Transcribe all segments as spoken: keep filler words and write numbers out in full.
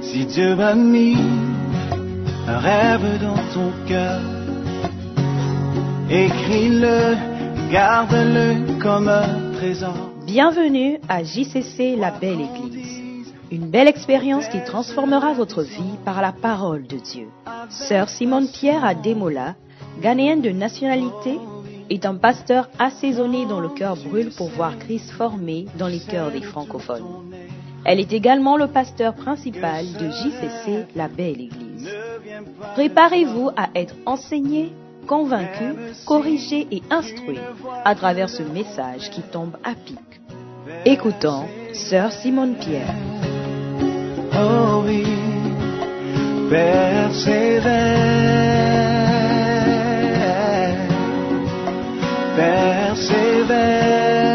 Si Dieu a mis un rêve dans ton cœur, écris-le, garde-le comme un trésor. Bienvenue à J C C La Belle Église. Une belle expérience qui transformera votre vie par la parole de Dieu. Sœur Simone Pierre Ademola, ghanéenne de nationalité, est un pasteur assaisonné dont le cœur brûle pour voir Christ formé dans les cœurs des francophones. Elle est également le pasteur principal de J C C La Belle Église. Préparez-vous à être enseigné, convaincu, corrigé et instruit à travers ce message qui tombe à pic. Écoutons Sœur Simone Pierre. Oh oui, persévère, persévère,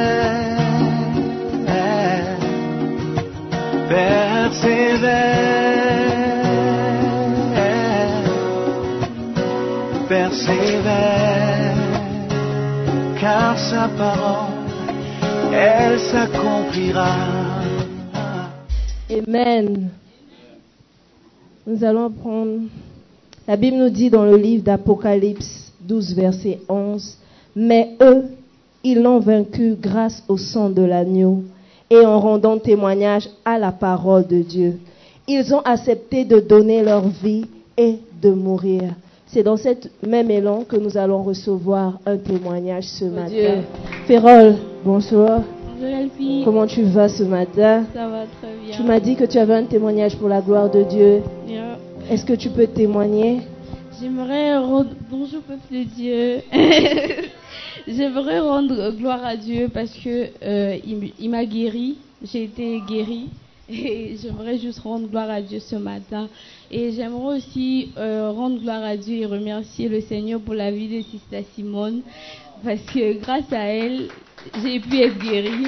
persévère, persévère, car sa parole, elle s'accomplira. Amen. Nous allons prendre, la Bible nous dit dans le livre d'Apocalypse douze, verset onze, « Mais eux, ils l'ont vaincu grâce au sang de l'agneau et en rendant témoignage à la parole de Dieu. Ils ont accepté de donner leur vie et de mourir. » C'est dans cet même élan que nous allons recevoir un témoignage ce matin. Dieu. Férol, bonsoir. Bonjour, comment tu vas ce matin? Ça va très bien. Tu m'as dit que tu avais un témoignage pour la gloire de Dieu. Yeah. Est-ce que tu peux témoigner? J'aimerais rendre... Bonjour peuple de Dieu. J'aimerais rendre gloire à Dieu parce que euh, il, il m'a guéri. J'ai été guérie. Et j'aimerais juste rendre gloire à Dieu ce matin. Et j'aimerais aussi euh, rendre gloire à Dieu et remercier le Seigneur pour la vie de Sister Simone. Parce que grâce à elle, j'ai pu être guérie.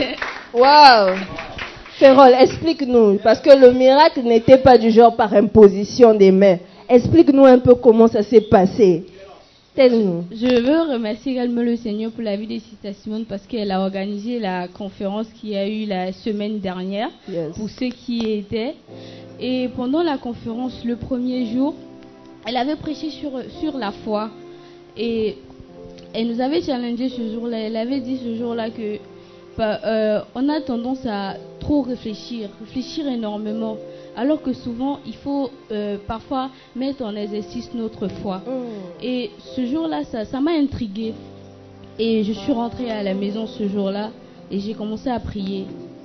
Waouh! Férol, explique-nous. Parce que le miracle n'était pas du genre par imposition des mains. Explique-nous un peu comment ça s'est passé. Telle-nous. Je veux remercier également le Seigneur pour la vie de Sister Simone parce qu'elle a organisé la conférence qu'il y a eu la semaine dernière, yes, pour ceux qui y étaient. Et pendant la conférence, le premier jour, elle avait prêché sur, sur la foi. Et elle nous avait challengé ce jour-là. Elle avait dit ce jour-là que bah, euh, on a tendance à trop réfléchir, réfléchir énormément. Alors que souvent, il faut euh, parfois mettre en exercice notre foi. Mm. Et ce jour-là, ça, ça m'a intriguée. Et je suis rentrée à la maison ce jour-là et j'ai commencé à prier.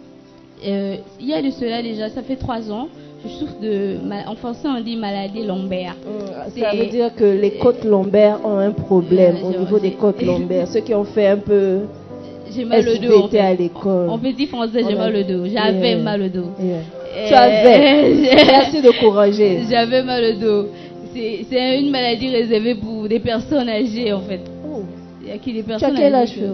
Euh, il y a de cela déjà, ça fait trois ans. Je souffre de, en français on dit maladie lombaire. Mm. Ça veut dire que les côtes lombaires ont un problème euh, au niveau des côtes lombaires. Ceux qui ont fait un peu... J'ai mal au dos. En fait. À l'école. En petit français, j'ai mal au dos. J'avais yeah. mal au dos. Yeah. Tu avais. Merci de courager. J'avais mal au dos. C'est, c'est une maladie réservée pour des personnes âgées, en fait. Oh. Il y a qui des personnes âgées. Tu as quel âge, que...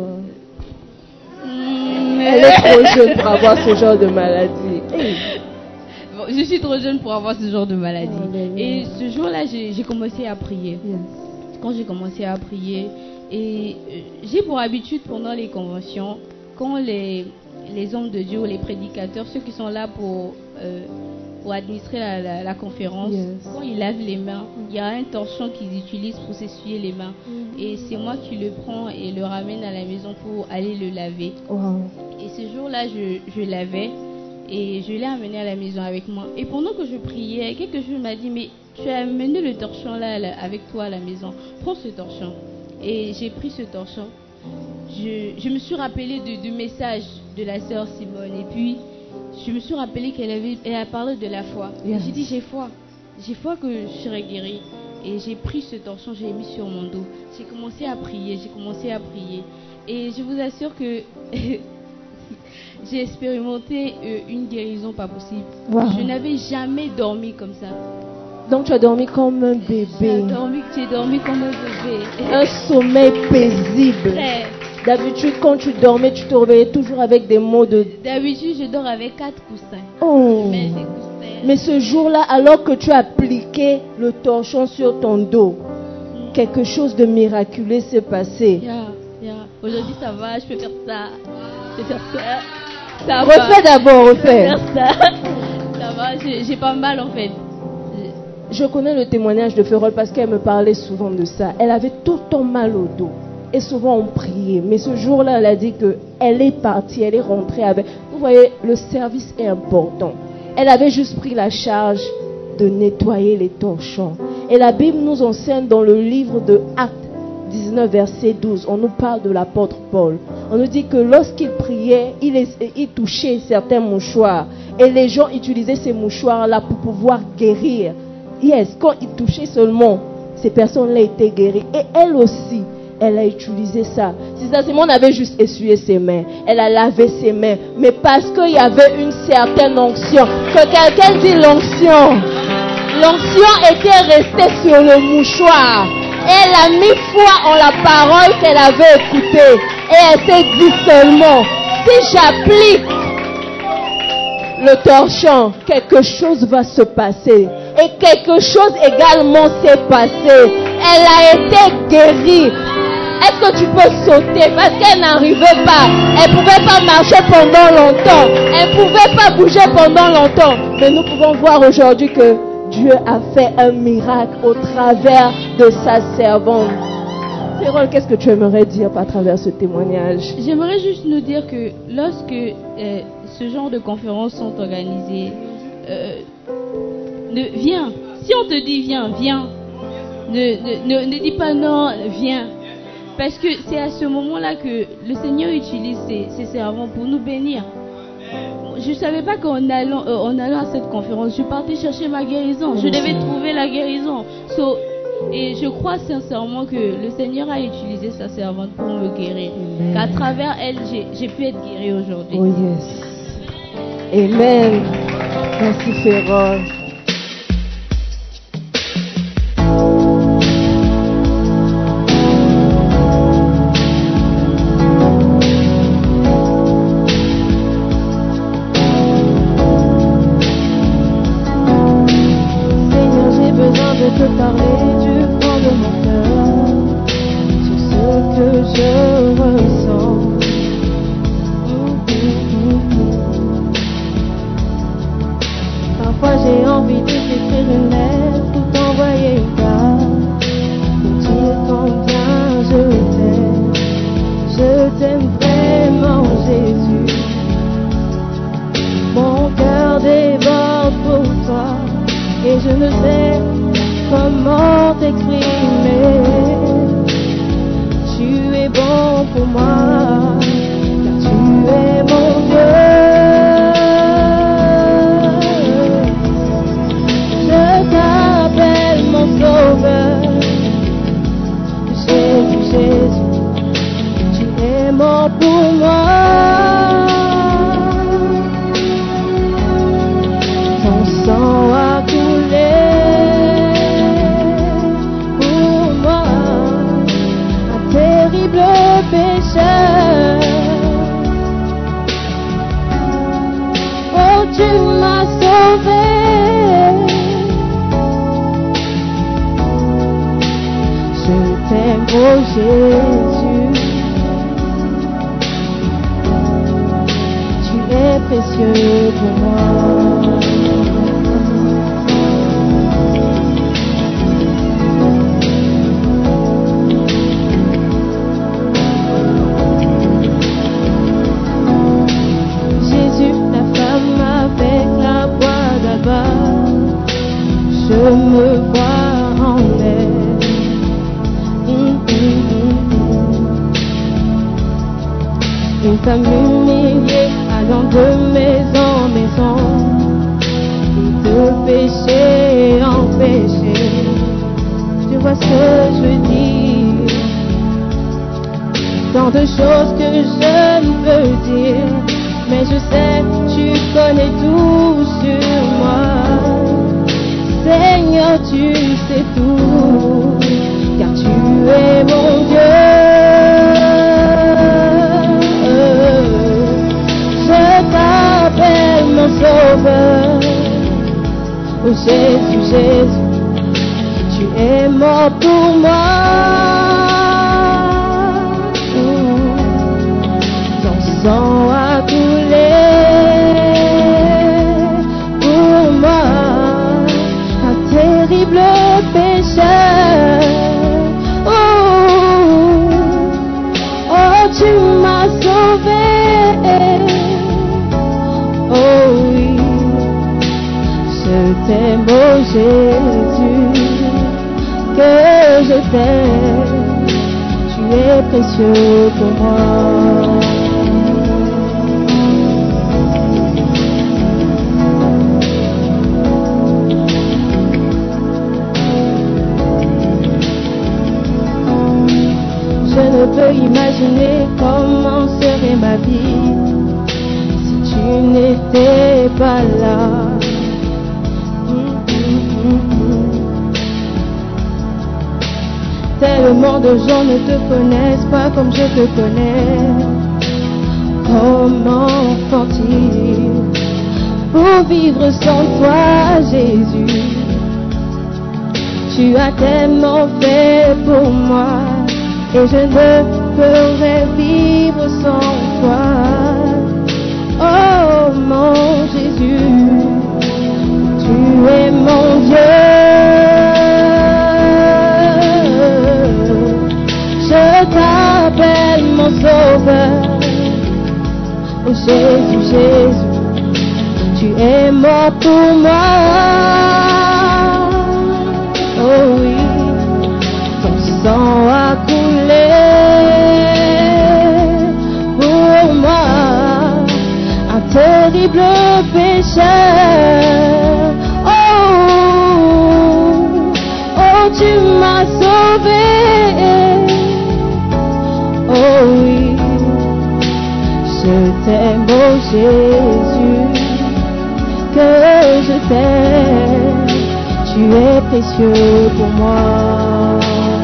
mmh. Elle est trop jeune pour avoir ce genre de maladie. Hey. Bon, je suis trop jeune pour avoir ce genre de maladie. Oh, yeah, yeah. Et ce jour-là, j'ai, j'ai commencé à prier. Yeah. Quand j'ai commencé à prier, et euh, j'ai pour habitude pendant les conventions, quand les, les hommes de Dieu ou les prédicateurs, ceux qui sont là pour, euh, pour administrer la, la, la conférence, yes, quand ils lavent les mains, il y a un torchon qu'ils utilisent pour s'essuyer les mains. Mm-hmm. Et c'est moi qui le prends et le ramène à la maison pour aller le laver. Wow. Et ce jour-là, je, je lavais et je l'ai amené à la maison avec moi. Et pendant que je priais, quelque chose m'a dit, mais tu as amené le torchon là avec toi à la maison. Prends ce torchon. Et j'ai pris ce torchon. Je, je me suis rappelé du, du message de la sœur Simone. Et puis, je me suis rappelé qu'elle avait, elle a parlé de la foi. Yes. Et j'ai dit, j'ai foi. J'ai foi que je serai guérie. Et j'ai pris ce torchon, j'ai mis sur mon dos. J'ai commencé à prier, j'ai commencé à prier. Et je vous assure que j'ai expérimenté euh, une guérison pas possible. Wow. Je n'avais jamais dormi comme ça. Donc tu as dormi comme un bébé. J'ai dormi, j'ai dormi comme un bébé. Un sommeil paisible. Très. D'habitude, quand tu dormais, tu te réveillais toujours avec des maux de... D'habitude, je dors avec quatre coussins. Oh. Mais, des coussins. Mais ce jour-là, alors que tu as appliqué le torchon sur ton dos, mm. quelque chose de miraculeux s'est passé. Yeah, yeah. Aujourd'hui, ça va, je peux faire ça. Je peux faire ça. ça refais va. d'abord, refais. Je peux faire ça. Ça va, je j'ai j'ai pas mal en fait. Je connais le témoignage de Férol parce qu'elle me parlait souvent de ça. Elle avait tout le temps mal au dos. Et souvent on priait. Mais ce jour-là, elle a dit qu'elle est partie, elle est rentrée avec... Vous voyez, le service est important. Elle avait juste pris la charge de nettoyer les torchons. Et la Bible nous enseigne dans le livre de Actes dix-neuf, verset douze. On nous parle de l'apôtre Paul. On nous dit que lorsqu'il priait, il, il touchait certains mouchoirs. Et les gens utilisaient ces mouchoirs-là pour pouvoir guérir. Yes, quand il touchait seulement, ces personnes-là étaient guéries. Et elle aussi, elle a utilisé ça. Sister Simone avait juste essuyé ses mains. Elle a lavé ses mains. Mais parce qu'il y avait une certaine onction. Que quelqu'un dit l'onction. L'onction était restée sur le mouchoir. Elle a mis foi en la parole qu'elle avait écoutée. Et elle s'est dit seulement, si j'applique le torchon, quelque chose va se passer. Et quelque chose également s'est passé. Elle a été guérie. Est-ce que tu peux sauter? Parce qu'elle n'arrivait pas. Elle ne pouvait pas marcher pendant longtemps. Elle ne pouvait pas bouger pendant longtemps. Mais nous pouvons voir aujourd'hui que Dieu a fait un miracle au travers de sa servante. Férol, qu'est-ce que tu aimerais dire à travers ce témoignage? J'aimerais juste nous dire que lorsque euh, ce genre de conférences sont organisées, euh, ne, viens. Si on te dit viens, viens. Ne, ne, ne, ne dis pas non, viens. Parce que c'est à ce moment-là que le Seigneur utilise ses, ses servants pour nous bénir. Je ne savais pas qu'en allant, euh, en allant à cette conférence, je partais chercher ma guérison. Je devais trouver la guérison. So, et je crois sincèrement que le Seigneur a utilisé sa servante pour me guérir. Amen. Qu'à travers elle, j'ai, j'ai pu être guérie aujourd'hui. Oh yes. Amen. Merci Férol. Sang a coulé pour moi. terrible pécheur. Oh, oh, tu m'as sauvé. Oh oui, je t'aime, oh Jésus, que je t'aime, tu es précieux pour moi. Je ne peux imaginer comment serait ma vie si tu n'étais pas là. Tellement de gens ne te connaissent pas comme je te connais. Comment font-ils pour vivre sans toi, Jésus? Tu as tellement fait pour moi et je ne pourrais vivre sans toi. Oh mon Jésus, tu es mon Dieu. Je t'appelle mon sauveur. Oh Jésus, Jésus, tu es mort pour moi. Oh oui, ton sang a coulé pour moi, un terrible pécheur. Oh, oh, tu m'as sauvé. Oh oui, je t'aime, oh Jésus, que je t'aime, tu es précieux pour moi.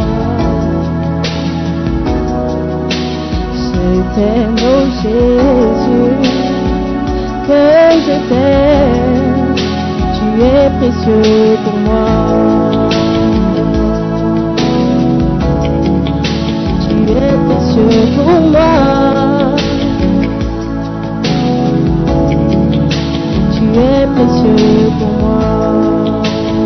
Je t'aime, oh Jésus, que je t'aime, tu es précieux pour moi. Tu es précieux pour moi. Tu es précieux pour moi.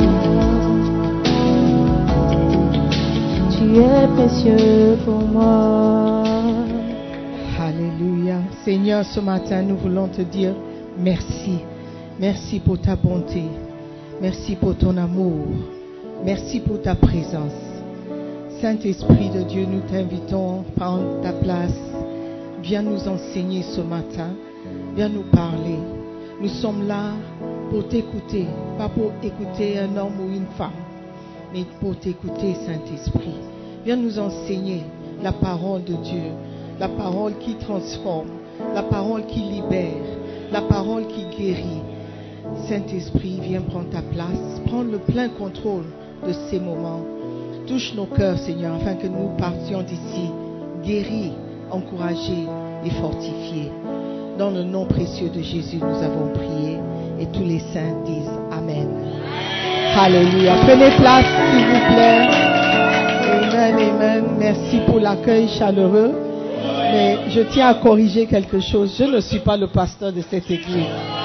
Tu es précieux pour moi. Alléluia. Seigneur, ce matin, nous voulons te dire merci. Merci pour ta bonté. Merci pour ton amour. Merci pour ta présence. Saint-Esprit de Dieu, nous t'invitons, prends ta place. Viens nous enseigner ce matin. Viens nous parler. Nous sommes là pour t'écouter, pas pour écouter un homme ou une femme, mais pour t'écouter, Saint-Esprit. Viens nous enseigner la parole de Dieu, la parole qui transforme, la parole qui libère, la parole qui guérit. Saint-Esprit, viens prendre ta place, prends le plein contrôle de ces moments. Touche nos cœurs, Seigneur, afin que nous partions d'ici guéris, encouragés et fortifiés. Dans le nom précieux de Jésus, nous avons prié et tous les saints disent Amen. Alléluia. Prenez place, s'il vous plaît. Amen, amen. Merci pour l'accueil chaleureux. Mais je tiens à corriger quelque chose. Je ne suis pas le pasteur de cette église.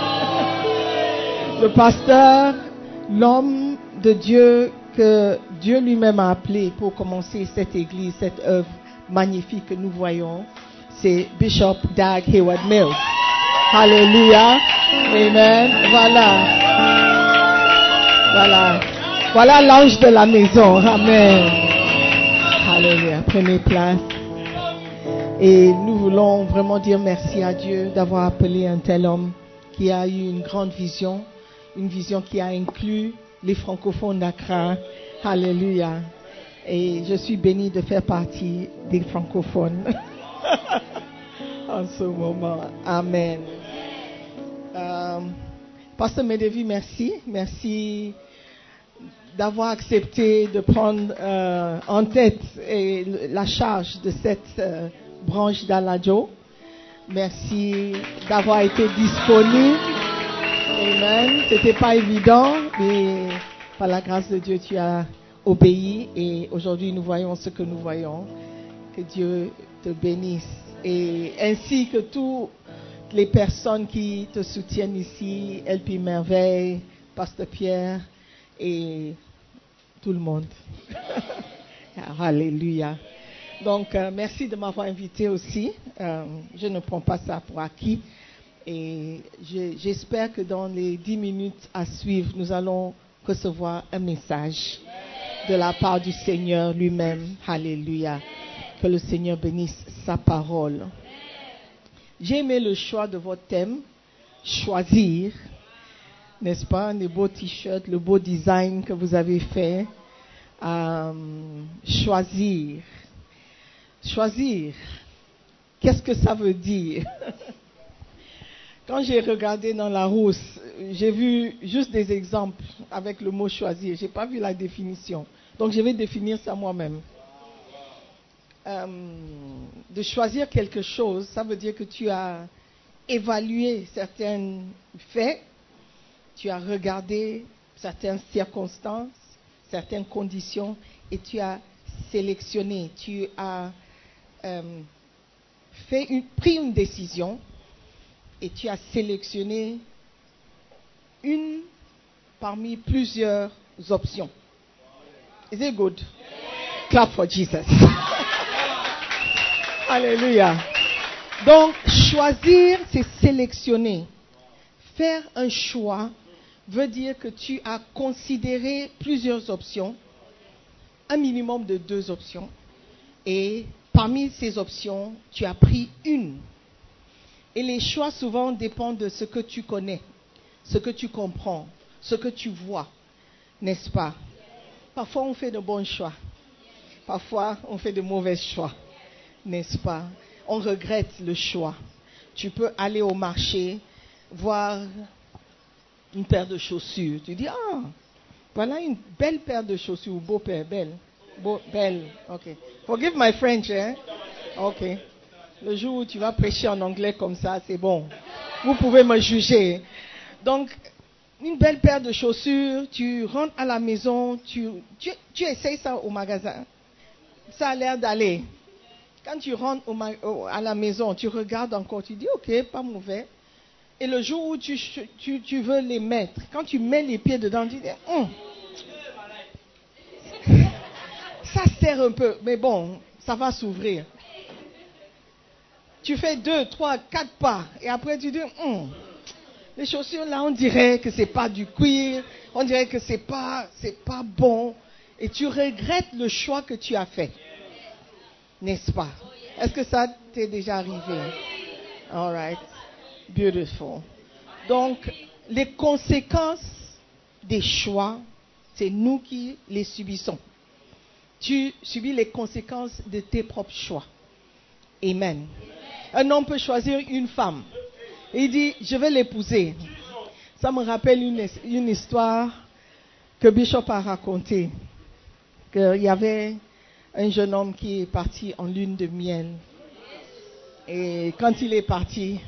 Le pasteur, l'homme de Dieu que Dieu lui-même a appelé pour commencer cette église, cette œuvre magnifique que nous voyons, c'est Bishop Dag Heward-Mills. Alléluia. Amen. Voilà. Voilà. Voilà l'ange de la maison. Amen. Alléluia. Prenez place. Et nous voulons vraiment dire merci à Dieu d'avoir appelé un tel homme qui a eu une grande vision, une vision qui a inclus les francophones d'Accra. Alléluia. Et je suis bénie de faire partie des francophones en ce moment. Amen. Euh, Pasteur Medevi, merci. Merci d'avoir accepté de prendre euh, en tête et la charge de cette euh, branche d'Aladjo. Merci d'avoir été disponible. Amen. C'était pas évident, mais par la grâce de Dieu, tu as obéi et aujourd'hui nous voyons ce que nous voyons. Que Dieu te bénisse et ainsi que toutes les personnes qui te soutiennent ici, L P Merveille, Pasteur Pierre et tout le monde. Alléluia. Donc, euh, merci de m'avoir invité aussi. Euh, je ne prends pas ça pour acquis. Et je, j'espère que dans les dix minutes à suivre, nous allons recevoir un message de la part du Seigneur lui-même. Alléluia. Que le Seigneur bénisse sa parole. J'ai aimé le choix de votre thème, choisir. N'est-ce pas? Les beaux t-shirts, le beau design que vous avez fait. Euh, choisir. Choisir. Qu'est-ce que ça veut dire? Quand j'ai regardé dans la rousse, j'ai vu juste des exemples avec le mot choisir. Je n'ai pas vu la définition. Donc je vais définir ça moi-même. Euh, de choisir quelque chose, ça veut dire que tu as évalué certains faits, tu as regardé certaines circonstances, certaines conditions et tu as sélectionné, tu as euh, fait une, pris une décision et tu as sélectionné une parmi plusieurs options. Is it good? Clap for Jesus. Alléluia. Donc, choisir, c'est sélectionner. Faire un choix veut dire que tu as considéré plusieurs options, un minimum de deux options, et parmi ces options, tu as pris une. Et les choix souvent dépendent de ce que tu connais, ce que tu comprends, ce que tu vois, n'est-ce pas? Parfois, on fait de bons choix. Parfois, on fait de mauvais choix, n'est-ce pas? On regrette le choix. Tu peux aller au marché, voir une paire de chaussures. Tu dis, ah, voilà une belle paire de chaussures, ou beau paire, belle. Beau, belle, ok. Forgive my French, hein? Ok. Le jour où tu vas prêcher en anglais comme ça, c'est bon. Vous pouvez me juger. Donc, une belle paire de chaussures, tu rentres à la maison, tu, tu, tu essayes ça au magasin. Ça a l'air d'aller. Quand tu rentres au, au, à la maison, tu regardes encore, tu dis, ok, pas mauvais. Et le jour où tu, tu, tu veux les mettre, quand tu mets les pieds dedans, tu dis, hum, ça serre un peu, mais bon, ça va s'ouvrir. Tu fais deux, trois, quatre pas, et après tu dis, hum, les chaussures là, on dirait que c'est pas du cuir, on dirait que c'est pas, c'est pas bon, et tu regrettes le choix que tu as fait, n'est-ce pas? Est-ce que ça t'est déjà arrivé? All right, beautiful. Donc, les conséquences des choix, c'est nous qui les subissons. Tu subis les conséquences de tes propres choix. Amen. Un homme peut choisir une femme. Et il dit, je vais l'épouser. Ça me rappelle une, une histoire que Bishop a racontée. Qu'il y avait un jeune homme qui est parti en lune de miel. Et quand il est parti,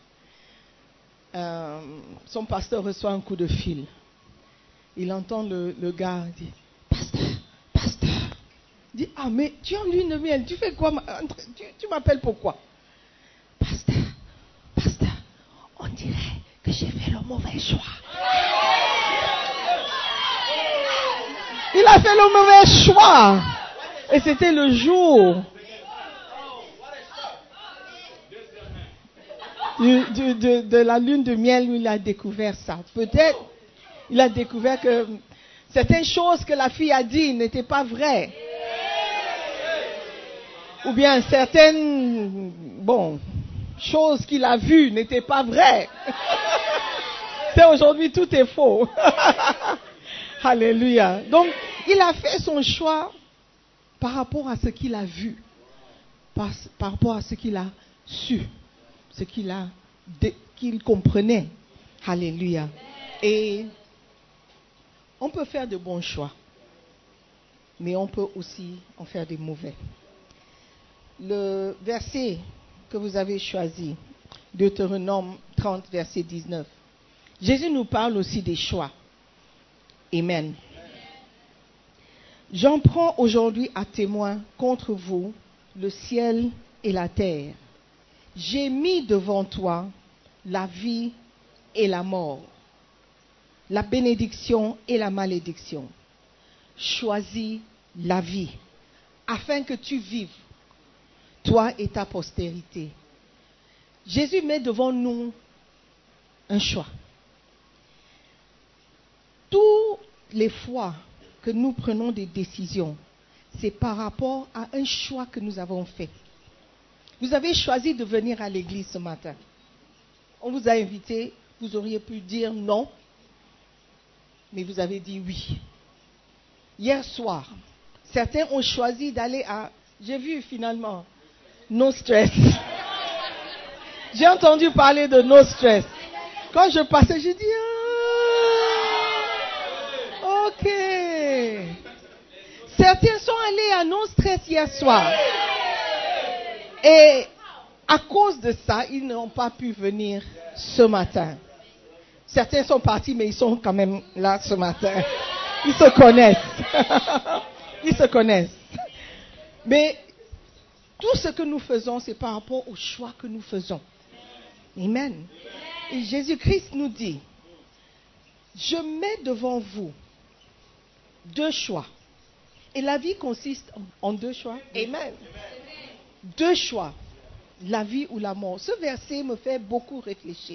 euh, son pasteur reçoit un coup de fil. Il entend le, le gars dire, pasteur, pasteur. Il dit, ah mais tu es en lune de miel, tu fais quoi? Tu, tu m'appelles pourquoi? Pasteur, pasteur, on dirait que j'ai fait le mauvais choix. Il a fait le mauvais choix. Et c'était le jour du, du, de, de la lune de miel où il a découvert ça. Peut-être il a découvert que certaines choses que la fille a dit n'étaient pas vraies. Ou bien certaines, bon, choses qu'il a vues n'étaient pas vraies. C'est aujourd'hui, tout est faux. Alléluia. Donc, il a fait son choix par rapport à ce qu'il a vu, par, par rapport à ce qu'il a su, ce qu'il a, de, qu'il comprenait. Alléluia. Et on peut faire de bons choix, mais on peut aussi en faire des mauvais. Le verset que vous avez choisi, Deutéronome trente, verset dix-neuf. Jésus nous parle aussi des choix. Amen. J'en prends aujourd'hui à témoin contre vous le ciel et la terre. J'ai mis devant toi la vie et la mort, la bénédiction et la malédiction. choisi la vie, afin que tu vives, toi et ta postérité. Jésus met devant nous un choix. Toutes les fois que nous prenons des décisions, c'est par rapport à un choix que nous avons fait. Vous avez choisi de venir à l'église ce matin. On vous a invité, vous auriez pu dire non, mais vous avez dit oui. Hier soir, certains ont choisi d'aller à... J'ai vu finalement, No Stress. J'ai entendu parler de No Stress. Quand je passais, j'ai dit, ah, ok. Certains sont allés à No Stress hier soir. Et à cause de ça, ils n'ont pas pu venir ce matin. Certains sont partis, mais ils sont quand même là ce matin. Ils se connaissent. Ils se connaissent. Mais tout ce que nous faisons, c'est par rapport au choix que nous faisons. Amen. Et Jésus-Christ nous dit, je mets devant vous deux choix. Et la vie consiste en deux choix. Amen. Deux choix. La vie ou la mort. Ce verset me fait beaucoup réfléchir.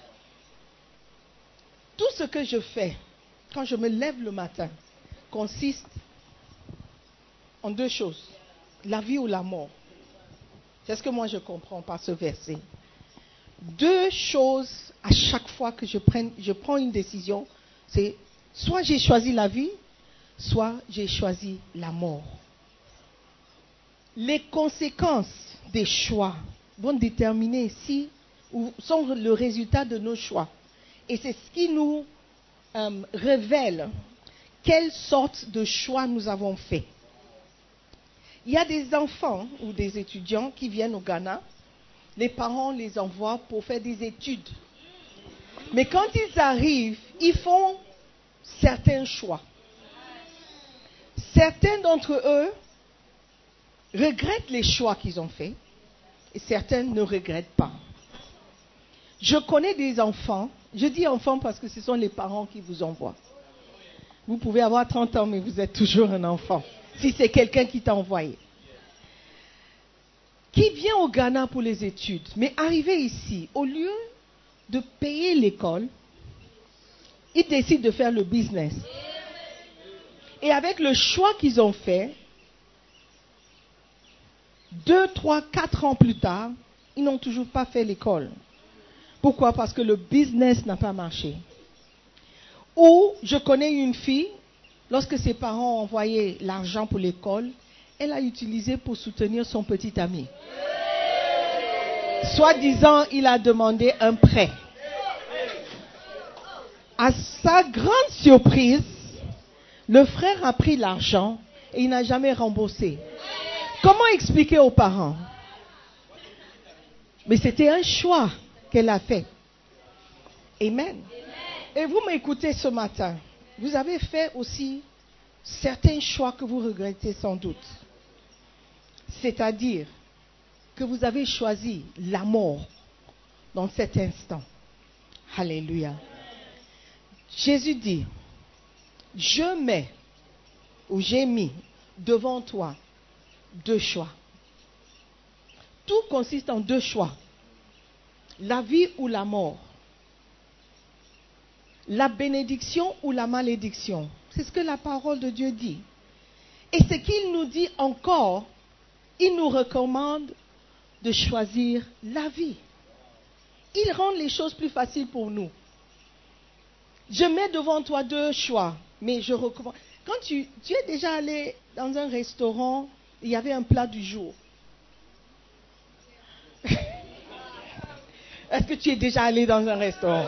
Tout ce que je fais quand je me lève le matin consiste en deux choses. La vie ou la mort. C'est ce que moi je comprends par ce verset. Deux choses à chaque fois que je, prenne, je prends une décision, c'est soit j'ai choisi la vie, soit j'ai choisi la mort. Les conséquences des choix vont déterminer si, ou sont le résultat de nos choix. Et c'est ce qui nous euh, révèle quelle sorte de choix nous avons fait. Il y a des enfants ou des étudiants qui viennent au Ghana. Les parents les envoient pour faire des études. Mais quand ils arrivent, ils font certains choix. Certains d'entre eux regrettent les choix qu'ils ont faits et certains ne regrettent pas. Je connais des enfants, je dis enfants parce que ce sont les parents qui vous envoient. Vous pouvez avoir trente ans, mais vous êtes toujours un enfant, si c'est quelqu'un qui t'a envoyé. Qui vient au Ghana pour les études, mais arrivé ici, au lieu de payer l'école, ils décident de faire le business. Et avec le choix qu'ils ont fait, deux, trois, quatre ans plus tard, ils n'ont toujours pas fait l'école. Pourquoi? Parce que le business n'a pas marché. Ou, je connais une fille, lorsque ses parents ont envoyé l'argent pour l'école, elle a utilisé pour soutenir son petit ami. Soi-disant, il a demandé un prêt. À sa grande surprise, le frère a pris l'argent et il n'a jamais remboursé. Comment expliquer aux parents? Mais c'était un choix qu'elle a fait. Amen. Et vous m'écoutez ce matin. Vous avez fait aussi certains choix que vous regrettez sans doute. C'est-à-dire que vous avez choisi la mort dans cet instant. Alléluia. Jésus dit, je mets ou j'ai mis devant toi deux choix. Tout consiste en deux choix. La vie ou la mort. La bénédiction ou la malédiction. C'est ce que la parole de Dieu dit. Et ce qu'il nous dit encore, il nous recommande de choisir la vie. Il rend les choses plus faciles pour nous. Je mets devant toi deux choix, mais je recommande. Quand tu, tu es déjà allé dans un restaurant, il y avait un plat du jour. Est-ce que tu es déjà allé dans un restaurant?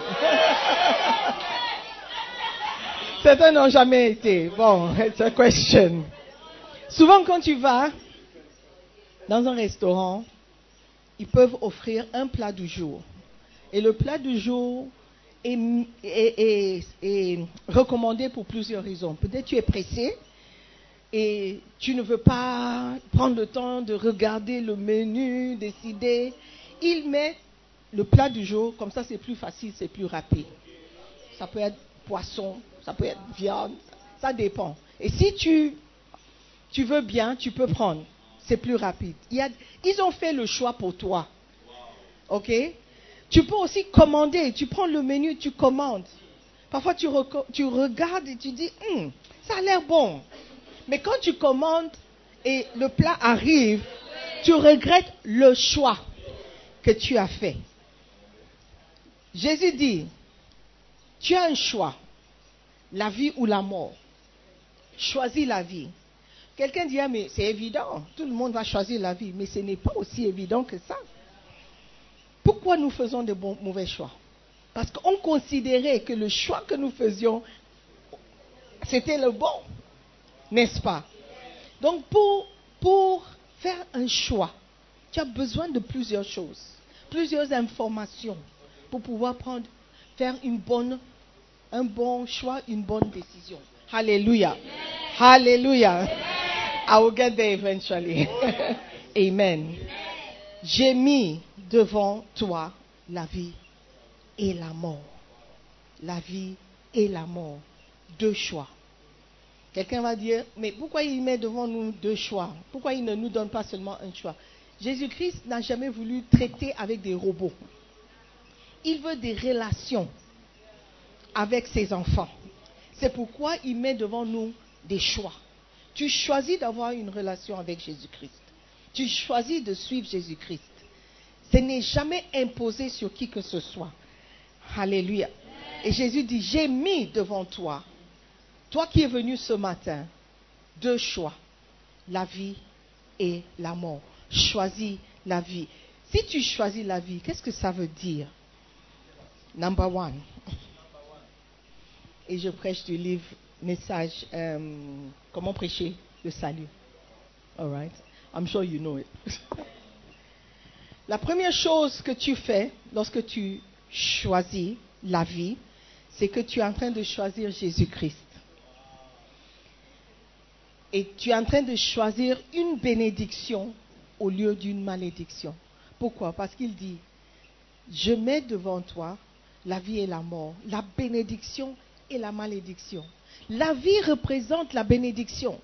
Certains n'ont jamais été. Bon, it's a question. Souvent, quand tu vas dans un restaurant, ils peuvent offrir un plat du jour. Et le plat du jour est, est, est, est recommandé pour plusieurs raisons. Peut-être tu es pressé et tu ne veux pas prendre le temps de regarder le menu, décider. Ils mettent le plat du jour, comme ça c'est plus facile, c'est plus rapide. Ça peut être poisson, ça peut être viande, Ça dépend. Et si tu, tu veux bien, tu peux prendre. C'est plus rapide. Il y a, ils ont fait le choix pour toi. OK? Tu peux aussi commander. Tu prends le menu, tu commandes. Parfois, tu, reco- tu regardes et tu dis, hm, ça a l'air bon. Mais quand tu commandes et le plat arrive, tu regrettes le choix que tu as fait. Jésus dit, tu as un choix, la vie ou la mort. Choisis la vie. Quelqu'un dit, ah, mais c'est évident, tout le monde va choisir la vie, mais ce n'est pas aussi évident que ça. Pourquoi nous faisons de bons, mauvais choix? Parce qu'on considérait que le choix que nous faisions, c'était le bon, n'est-ce pas? Donc pour, pour faire un choix, tu as besoin de plusieurs choses, plusieurs informations pour pouvoir prendre, faire une bonne, un bon choix, une bonne décision. Hallelujah. Hallelujah. I will get there eventually. Amen. J'ai mis devant toi la vie et la mort. La vie et la mort. Deux choix. Quelqu'un va dire, mais pourquoi il met devant nous deux choix? Pourquoi il ne nous donne pas seulement un choix? Jésus-Christ n'a jamais voulu traiter avec des robots. Il veut des relations avec ses enfants. C'est pourquoi il met devant nous des choix. Tu choisis d'avoir une relation avec Jésus-Christ. Tu choisis de suivre Jésus-Christ. Ce n'est jamais imposé sur qui que ce soit. Alléluia. Et Jésus dit, j'ai mis devant toi, toi qui es venu ce matin, deux choix, la vie et la mort. Choisis la vie. Si tu choisis la vie, qu'est-ce que ça veut dire? Number one. Et je prêche du livre Message, um, comment prêcher le salut. All right. I'm sure you know it. La première chose que tu fais lorsque tu choisis la vie, c'est que tu es en train de choisir Jésus-Christ. Et tu es en train de choisir une bénédiction au lieu d'une malédiction. Pourquoi? Parce qu'il dit, je mets devant toi la vie et la mort, la bénédiction et la malédiction. La vie représente la bénédiction.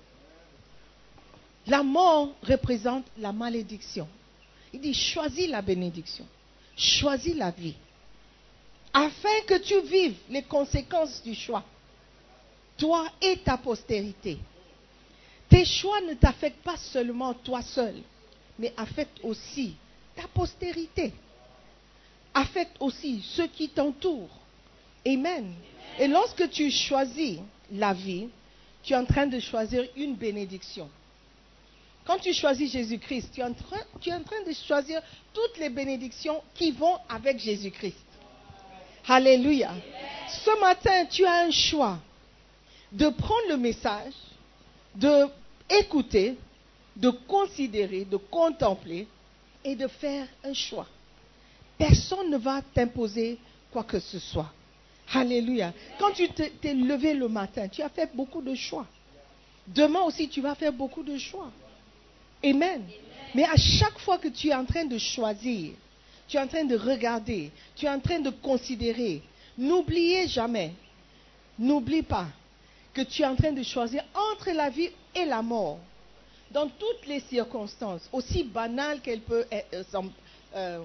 La mort représente la malédiction. Il dit, choisis la bénédiction, choisis la vie, afin que tu vives les conséquences du choix, toi et ta postérité. Tes choix ne t'affectent pas seulement toi seul, mais affectent aussi ta postérité, affectent aussi ceux qui t'entourent. Amen. Et lorsque tu choisis la vie, tu es en train de choisir une bénédiction. Quand tu choisis Jésus-Christ, tu es en train, tu es en train de choisir toutes les bénédictions qui vont avec Jésus-Christ. Alléluia. Ce matin, tu as un choix de prendre le message, de écouter, de considérer, de contempler et de faire un choix. Personne ne va t'imposer quoi que ce soit. Alléluia. Quand tu t'es levé le matin, tu as fait beaucoup de choix. Demain aussi, tu vas faire beaucoup de choix. Amen. Amen. Mais à chaque fois que tu es en train de choisir, tu es en train de regarder, tu es en train de considérer, n'oubliez jamais, n'oublie pas que tu es en train de choisir entre la vie et la mort. Dans toutes les circonstances, aussi banales qu'elles peuvent euh, euh,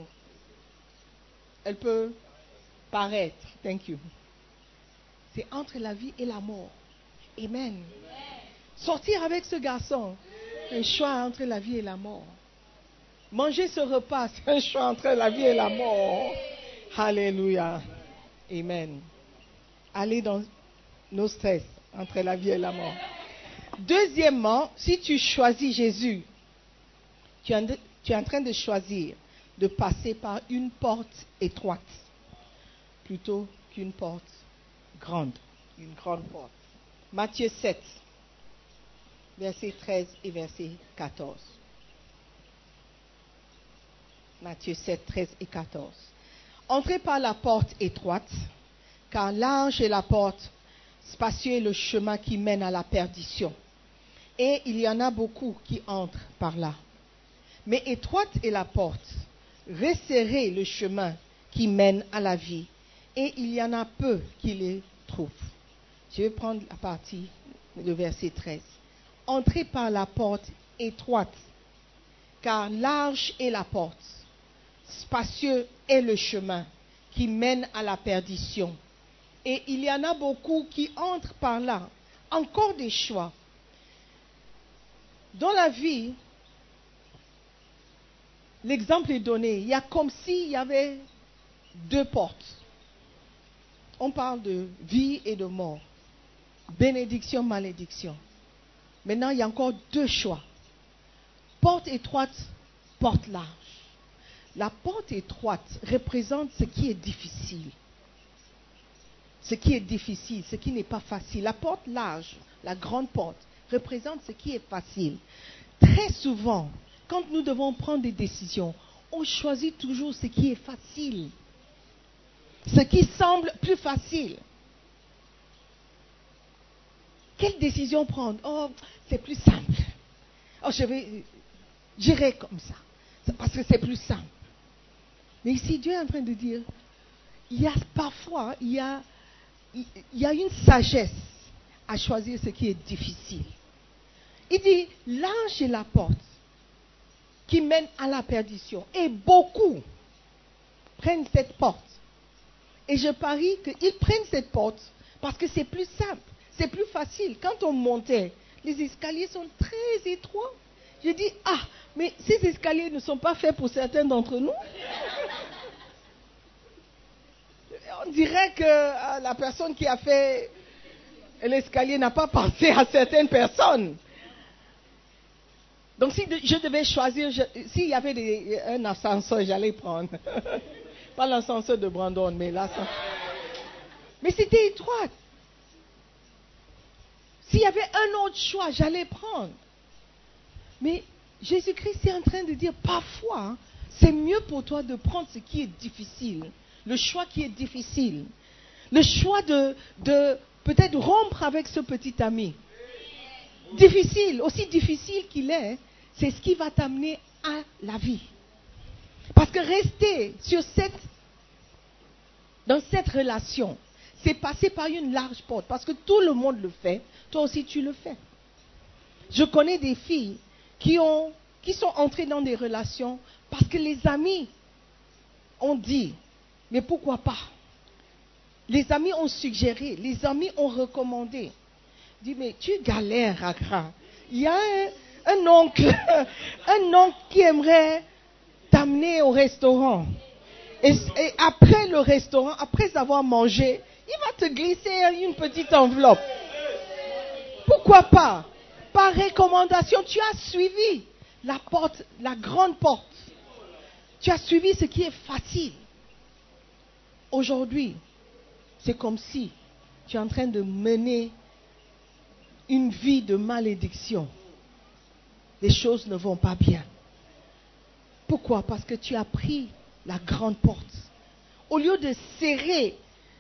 elle peut paraître. Thank you. C'est entre la vie et la mort. Amen. Amen. Sortir avec ce garçon, un choix entre la vie et la mort. Manger ce repas, c'est un choix entre la vie et la mort. Alléluia. Amen. Aller dans nos stress entre la vie et la mort. Deuxièmement, si tu choisis Jésus, tu es, de, tu es en train de choisir de passer par une porte étroite plutôt qu'une porte grande, une grande porte. Matthieu sept, versets treize et verset quatorze. Matthieu sept, treize et quatorze. Entrez par la porte étroite, car large est la porte, spacieux est le chemin qui mène à la perdition. Et il y en a beaucoup qui entrent par là. Mais étroite est la porte, resserré le chemin qui mène à la vie, et il y en a peu qui les trouvent. Je vais prendre la partie le verset treize. Entrez par la porte étroite, car large est la porte, spacieux est le chemin qui mène à la perdition. Et il y en a beaucoup qui entrent par là. Encore des choix. Dans la vie, l'exemple est donné. Il y a comme s'il y avait deux portes. On parle de vie et de mort. Bénédiction, malédiction. Maintenant, il y a encore deux choix. Porte étroite, porte large. La porte étroite représente ce qui est difficile. Ce qui est difficile, ce qui n'est pas facile. La porte large, la grande porte, représente ce qui est facile. Très souvent, quand nous devons prendre des décisions, on choisit toujours ce qui est facile. Ce qui semble plus facile. Quelle décision prendre? Oh, c'est plus simple. Oh, je vais, j'irai comme ça. C'est parce que c'est plus simple. Mais ici, Dieu est en train de dire, il y a parfois, il y a, il y a une sagesse à choisir ce qui est difficile. Il dit, large est la porte qui mène à la perdition. Et beaucoup prennent cette porte. Et je parie qu'ils prennent cette porte parce que c'est plus simple, c'est plus facile. Quand on montait, les escaliers sont très étroits. Je dis, ah, mais ces escaliers ne sont pas faits pour certains d'entre nous. On dirait que euh, la personne qui a fait l'escalier n'a pas pensé à certaines personnes. Donc si de, je devais choisir, s'il y avait des, un ascenseur, j'allais prendre. Pas l'ascenseur de Brandon, mais l'ascenseur. Mais c'était étroit. S'il y avait un autre choix, j'allais prendre. Mais Jésus-Christ est en train de dire, parfois, hein, c'est mieux pour toi de prendre ce qui est difficile. Le choix qui est difficile. Le choix de, de peut-être rompre avec ce petit ami. Difficile, aussi difficile qu'il est, c'est ce qui va t'amener à la vie. Parce que rester sur cette, dans cette relation, c'est passer par une large porte. Parce que tout le monde le fait, toi aussi tu le fais. Je connais des filles qui, ont, qui sont entrées dans des relations parce que les amis ont dit, mais pourquoi pas? Les amis ont suggéré, les amis ont recommandé. Dit, mais tu galères, Accra. Il y a un, un oncle, un oncle qui aimerait t'amener au restaurant. Et, et après le restaurant, après avoir mangé, il va te glisser une petite enveloppe. Pourquoi pas? Par recommandation, tu as suivi la porte, la grande porte. Tu as suivi ce qui est facile. Aujourd'hui, c'est comme si tu es en train de mener une vie de malédiction. Les choses ne vont pas bien. Pourquoi? Parce que tu as pris la grande porte. Au lieu de serrer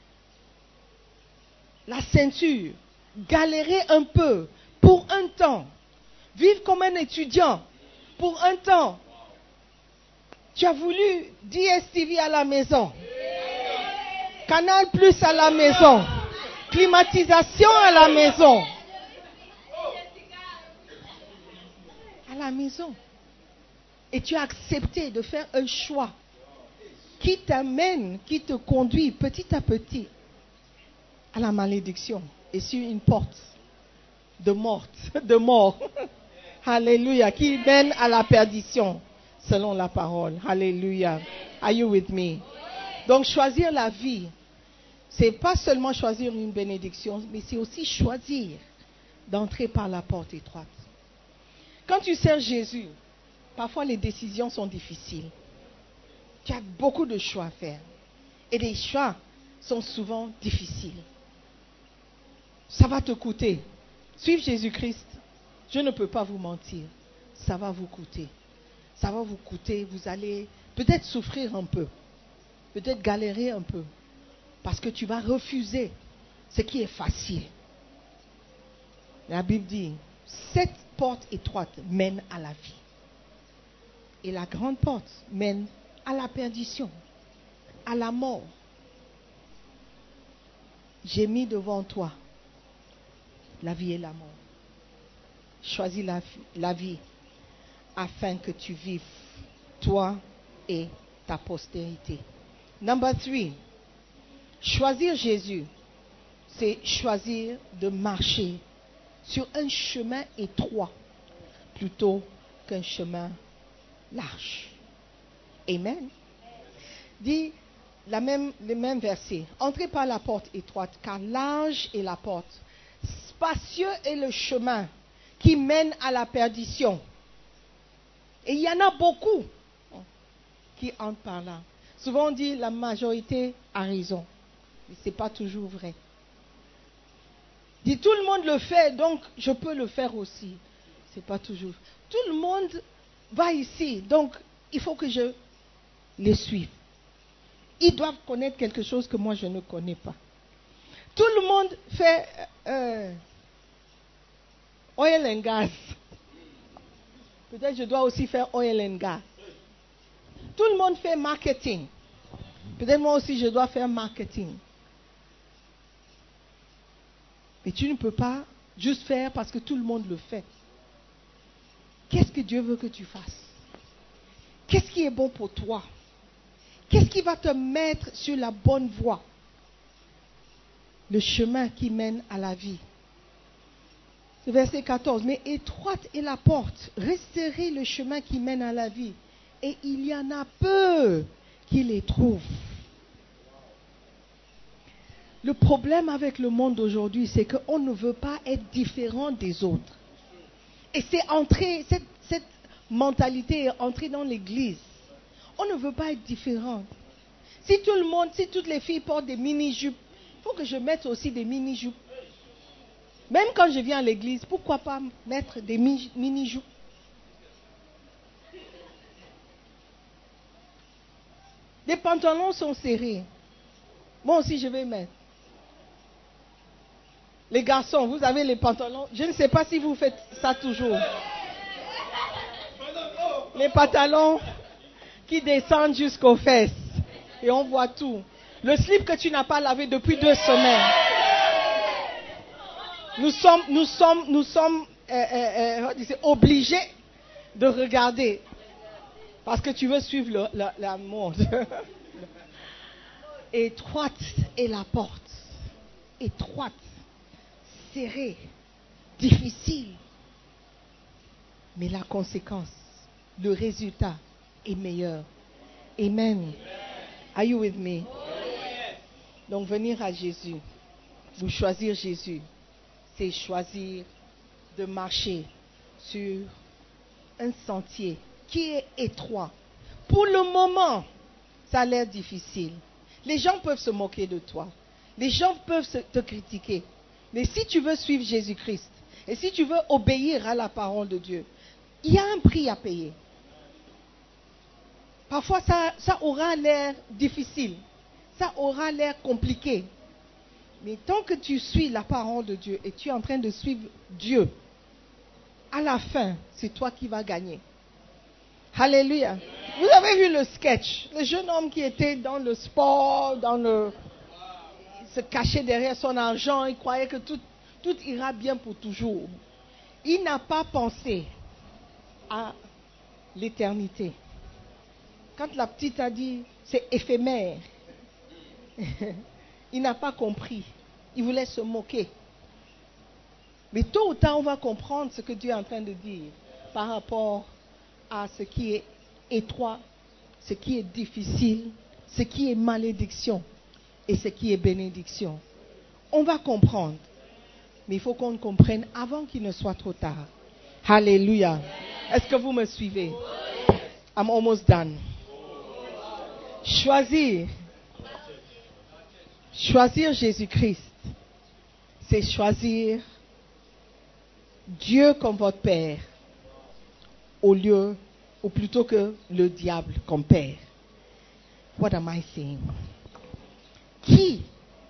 la ceinture, galérer un peu pour un temps, vivre comme un étudiant pour un temps, tu as voulu D S T V à la maison, Canal Plus à la maison, climatisation à la maison. À la maison. Et tu as accepté de faire un choix qui t'amène, qui te conduit petit à petit à la malédiction et sur une porte de mort, de mort. Alléluia, qui mène à la perdition selon la parole. Alléluia. Are you with me? Donc choisir la vie, c'est pas seulement choisir une bénédiction, mais c'est aussi choisir d'entrer par la porte étroite. Quand tu sers Jésus, parfois les décisions sont difficiles. Tu as beaucoup de choix à faire. Et les choix sont souvent difficiles. Ça va te coûter. Suivre Jésus-Christ, je ne peux pas vous mentir. Ça va vous coûter. Ça va vous coûter. Vous allez peut-être souffrir un peu. Peut-être galérer un peu. Parce que tu vas refuser ce qui est facile. La Bible dit, cette porte étroite mène à la vie. Et la grande porte mène à la perdition, à la mort. J'ai mis devant toi la vie et la mort. Choisis la, la vie afin que tu vives, toi et ta postérité. Number three, choisir Jésus, c'est choisir de marcher sur un chemin étroit plutôt qu'un chemin large. Amen. Dis la même, le même verset. Entrez par la porte étroite, car large est la porte. Spacieux est le chemin qui mène à la perdition. Et il y en a beaucoup qui entrent par là. Souvent on dit la majorité a raison. Mais ce n'est pas toujours vrai. Dit tout le monde le fait, donc je peux le faire aussi. Ce n'est pas toujours. Tout le monde va ici, donc il faut que je les suive. Ils doivent connaître quelque chose que moi je ne connais pas. Tout le monde fait euh, oil and gas. Peut-être je dois aussi faire oil and gas. Tout le monde fait marketing. Peut-être moi aussi je dois faire marketing. Mais tu ne peux pas juste faire parce que tout le monde le fait. Qu'est-ce que Dieu veut que tu fasses? Qu'est-ce qui est bon pour toi? Qu'est-ce qui va te mettre sur la bonne voie? Le chemin qui mène à la vie. C'est verset quatorze. Mais étroite est la porte, resserrez le chemin qui mène à la vie. Et il y en a peu qui les trouvent. Le problème avec le monde d'aujourd'hui, c'est qu'on ne veut pas être différent des autres. Et c'est entrer, cette, cette mentalité est entrée dans l'église. On ne veut pas être différent. Si tout le monde, si toutes les filles portent des mini-jupes, il faut que je mette aussi des mini-jupes. Même quand je viens à l'église, pourquoi pas mettre des mini-jupes? Les pantalons sont serrés. Moi aussi, je vais mettre. Les garçons, vous avez les pantalons. Je ne sais pas si vous faites ça toujours. Les pantalons qui descendent jusqu'aux fesses. Et on voit tout. Le slip que tu n'as pas lavé depuis deux semaines. Nous sommes, nous sommes, nous sommes euh, euh, euh, obligés de regarder. Parce que tu veux suivre le, la, la mode. Étroite est la porte. Étroite. Serrée. Difficile. Mais la conséquence, le résultat est meilleur. Amen. Are you with me? Donc venir à Jésus, vous choisir Jésus, c'est choisir de marcher sur un sentier qui est étroit. Pour le moment, ça a l'air difficile. Les gens peuvent se moquer de toi. Les gens peuvent se, te critiquer. Mais si tu veux suivre Jésus-Christ, et si tu veux obéir à la parole de Dieu, il y a un prix à payer. Parfois, ça, ça aura l'air difficile. Ça aura l'air compliqué. Mais tant que tu suis la parole de Dieu et tu es en train de suivre Dieu, à la fin, c'est toi qui vas gagner. Alléluia. Vous avez vu le sketch. Le jeune homme qui était dans le sport, dans le... il se cachait derrière son argent. Il croyait que tout, tout ira bien pour toujours. Il n'a pas pensé à l'éternité. Quand la petite a dit, c'est éphémère, il n'a pas compris. Il voulait se moquer. Mais tôt ou tard, on va comprendre ce que Dieu est en train de dire par rapport à ce qui est étroit, ce qui est difficile, ce qui est malédiction et ce qui est bénédiction. On va comprendre. Mais il faut qu'on comprenne avant qu'il ne soit trop tard. Alléluia. Est-ce que vous me suivez? I'm almost done. Choisir. Choisir Jésus-Christ, c'est choisir Dieu comme votre Père au lieu, ou plutôt que le diable comme Père. What am I saying? Qui,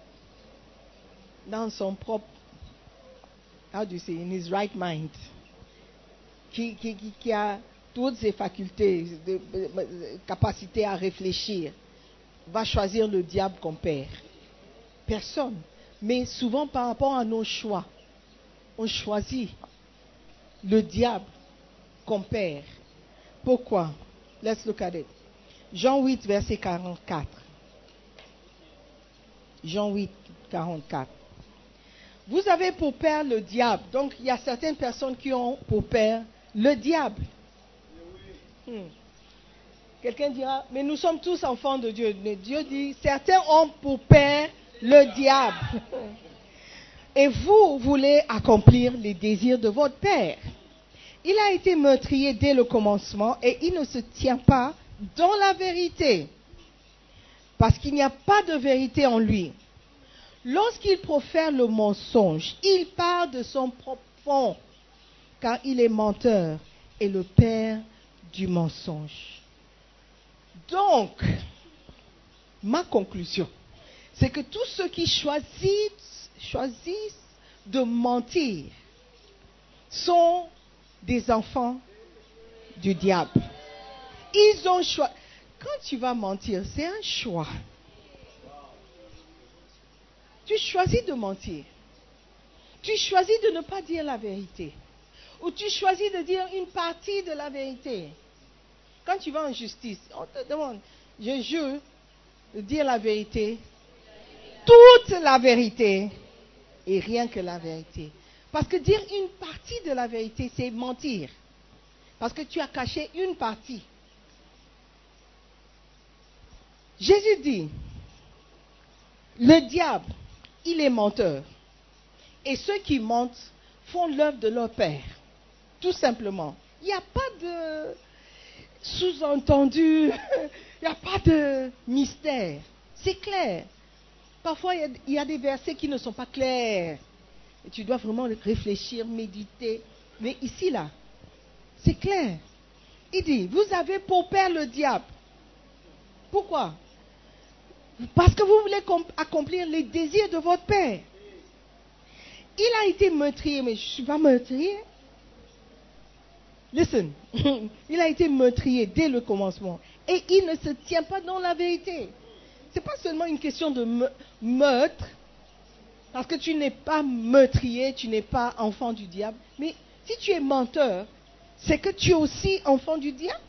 dans son propre, how do you say, in his right mind, qui, qui, qui, qui a toutes ses facultés, de, de, de, capacité à réfléchir, va choisir le diable comme Père? Personne. Mais souvent par rapport à nos choix, on choisit le diable comme père. Pourquoi? Let's look at it. Jean huit, verset quarante-quatre. Jean huit, quarante-quatre. Vous avez pour père le diable. Donc, il y a certaines personnes qui ont pour père le diable. Hmm. Quelqu'un dira, mais nous sommes tous enfants de Dieu. Mais Dieu dit, certains ont pour père le diable. Et vous voulez accomplir les désirs de votre père. Il a été meurtrier dès le commencement et il ne se tient pas dans la vérité. Parce qu'il n'y a pas de vérité en lui. Lorsqu'il profère le mensonge, il part de son propre fond, car il est menteur et le père du mensonge. Donc, ma conclusion, c'est que tous ceux qui choisissent, choisissent de mentir sont des enfants du diable. Ils ont choisi. Quand tu vas mentir, c'est un choix. Tu choisis de mentir. Tu choisis de ne pas dire la vérité. Ou tu choisis de dire une partie de la vérité. Quand tu vas en justice, on te demande, je jure de dire la vérité, toute la vérité et rien que la vérité. Parce que dire une partie de la vérité, c'est mentir. Parce que tu as caché une partie. Jésus dit, le diable, il est menteur. Et ceux qui mentent font l'œuvre de leur père. Tout simplement. Il n'y a pas de sous-entendu, il n'y a pas de mystère. C'est clair. Parfois, il y, a, il y a des versets qui ne sont pas clairs. Et tu dois vraiment réfléchir, méditer. Mais ici, là, c'est clair. Il dit, vous avez pour père le diable. Pourquoi? Parce que vous voulez accomplir les désirs de votre père. Il a été meurtrier, mais je ne suis pas meurtrier. Listen, il a été meurtrier dès le commencement. Et il ne se tient pas dans la vérité. Ce n'est pas seulement une question de me- meurtre, parce que tu n'es pas meurtrier, tu n'es pas enfant du diable. Mais si tu es menteur, c'est que tu es aussi enfant du diable.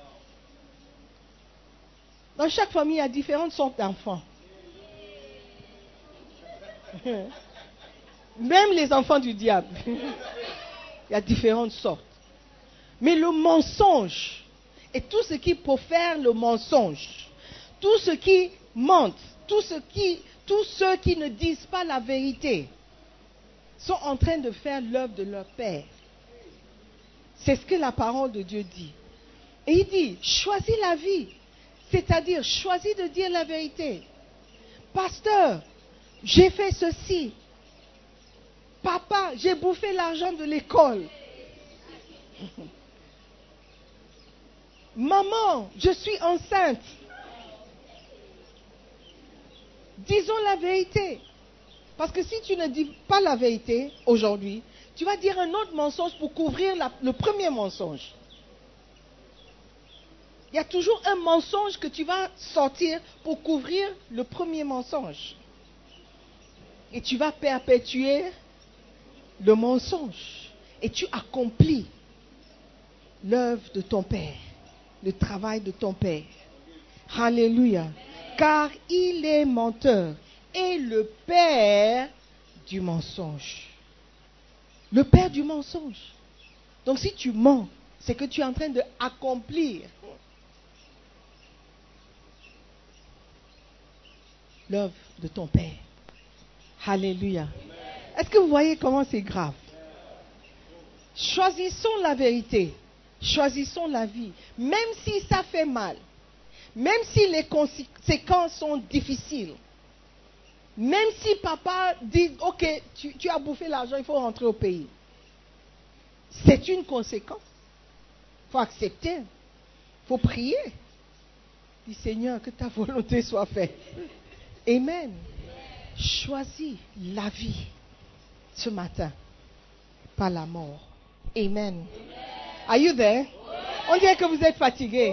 Dans chaque famille, il y a différentes sortes d'enfants. Même les enfants du diable. Il y a différentes sortes. Mais le mensonge, et tout ce qui profère le mensonge, tout ce qui mentent, tout ce qui, tous ceux qui ne disent pas la vérité, sont en train de faire l'œuvre de leur père. C'est ce que la parole de Dieu dit. Et il dit, choisis la vie. C'est-à-dire, choisis de dire la vérité. Pasteur, j'ai fait ceci. Papa, j'ai bouffé l'argent de l'école. Maman, je suis enceinte. Disons la vérité. Parce que si tu ne dis pas la vérité aujourd'hui, tu vas dire un autre mensonge pour couvrir la, le premier mensonge. Il y a toujours un mensonge que tu vas sortir pour couvrir le premier mensonge. Et tu vas perpétuer le mensonge. Et tu accomplis l'œuvre de ton Père, le travail de ton Père. Alléluia. Car il est menteur et le père du mensonge. Le père du mensonge. Donc si tu mens, c'est que tu es en train d'accomplir l'œuvre de ton Père. Alléluia. Est-ce que vous voyez comment c'est grave? Choisissons la vérité. Choisissons la vie. Même si ça fait mal. Même si les conséquences sont difficiles. Même si papa dit, ok, tu, tu as bouffé l'argent, il faut rentrer au pays. C'est une conséquence. Il faut accepter. Il faut prier. Dis Seigneur, que ta volonté soit faite. Amen. Choisis la vie ce matin, pas la mort. Amen. Are you there? On dirait que vous êtes fatigués.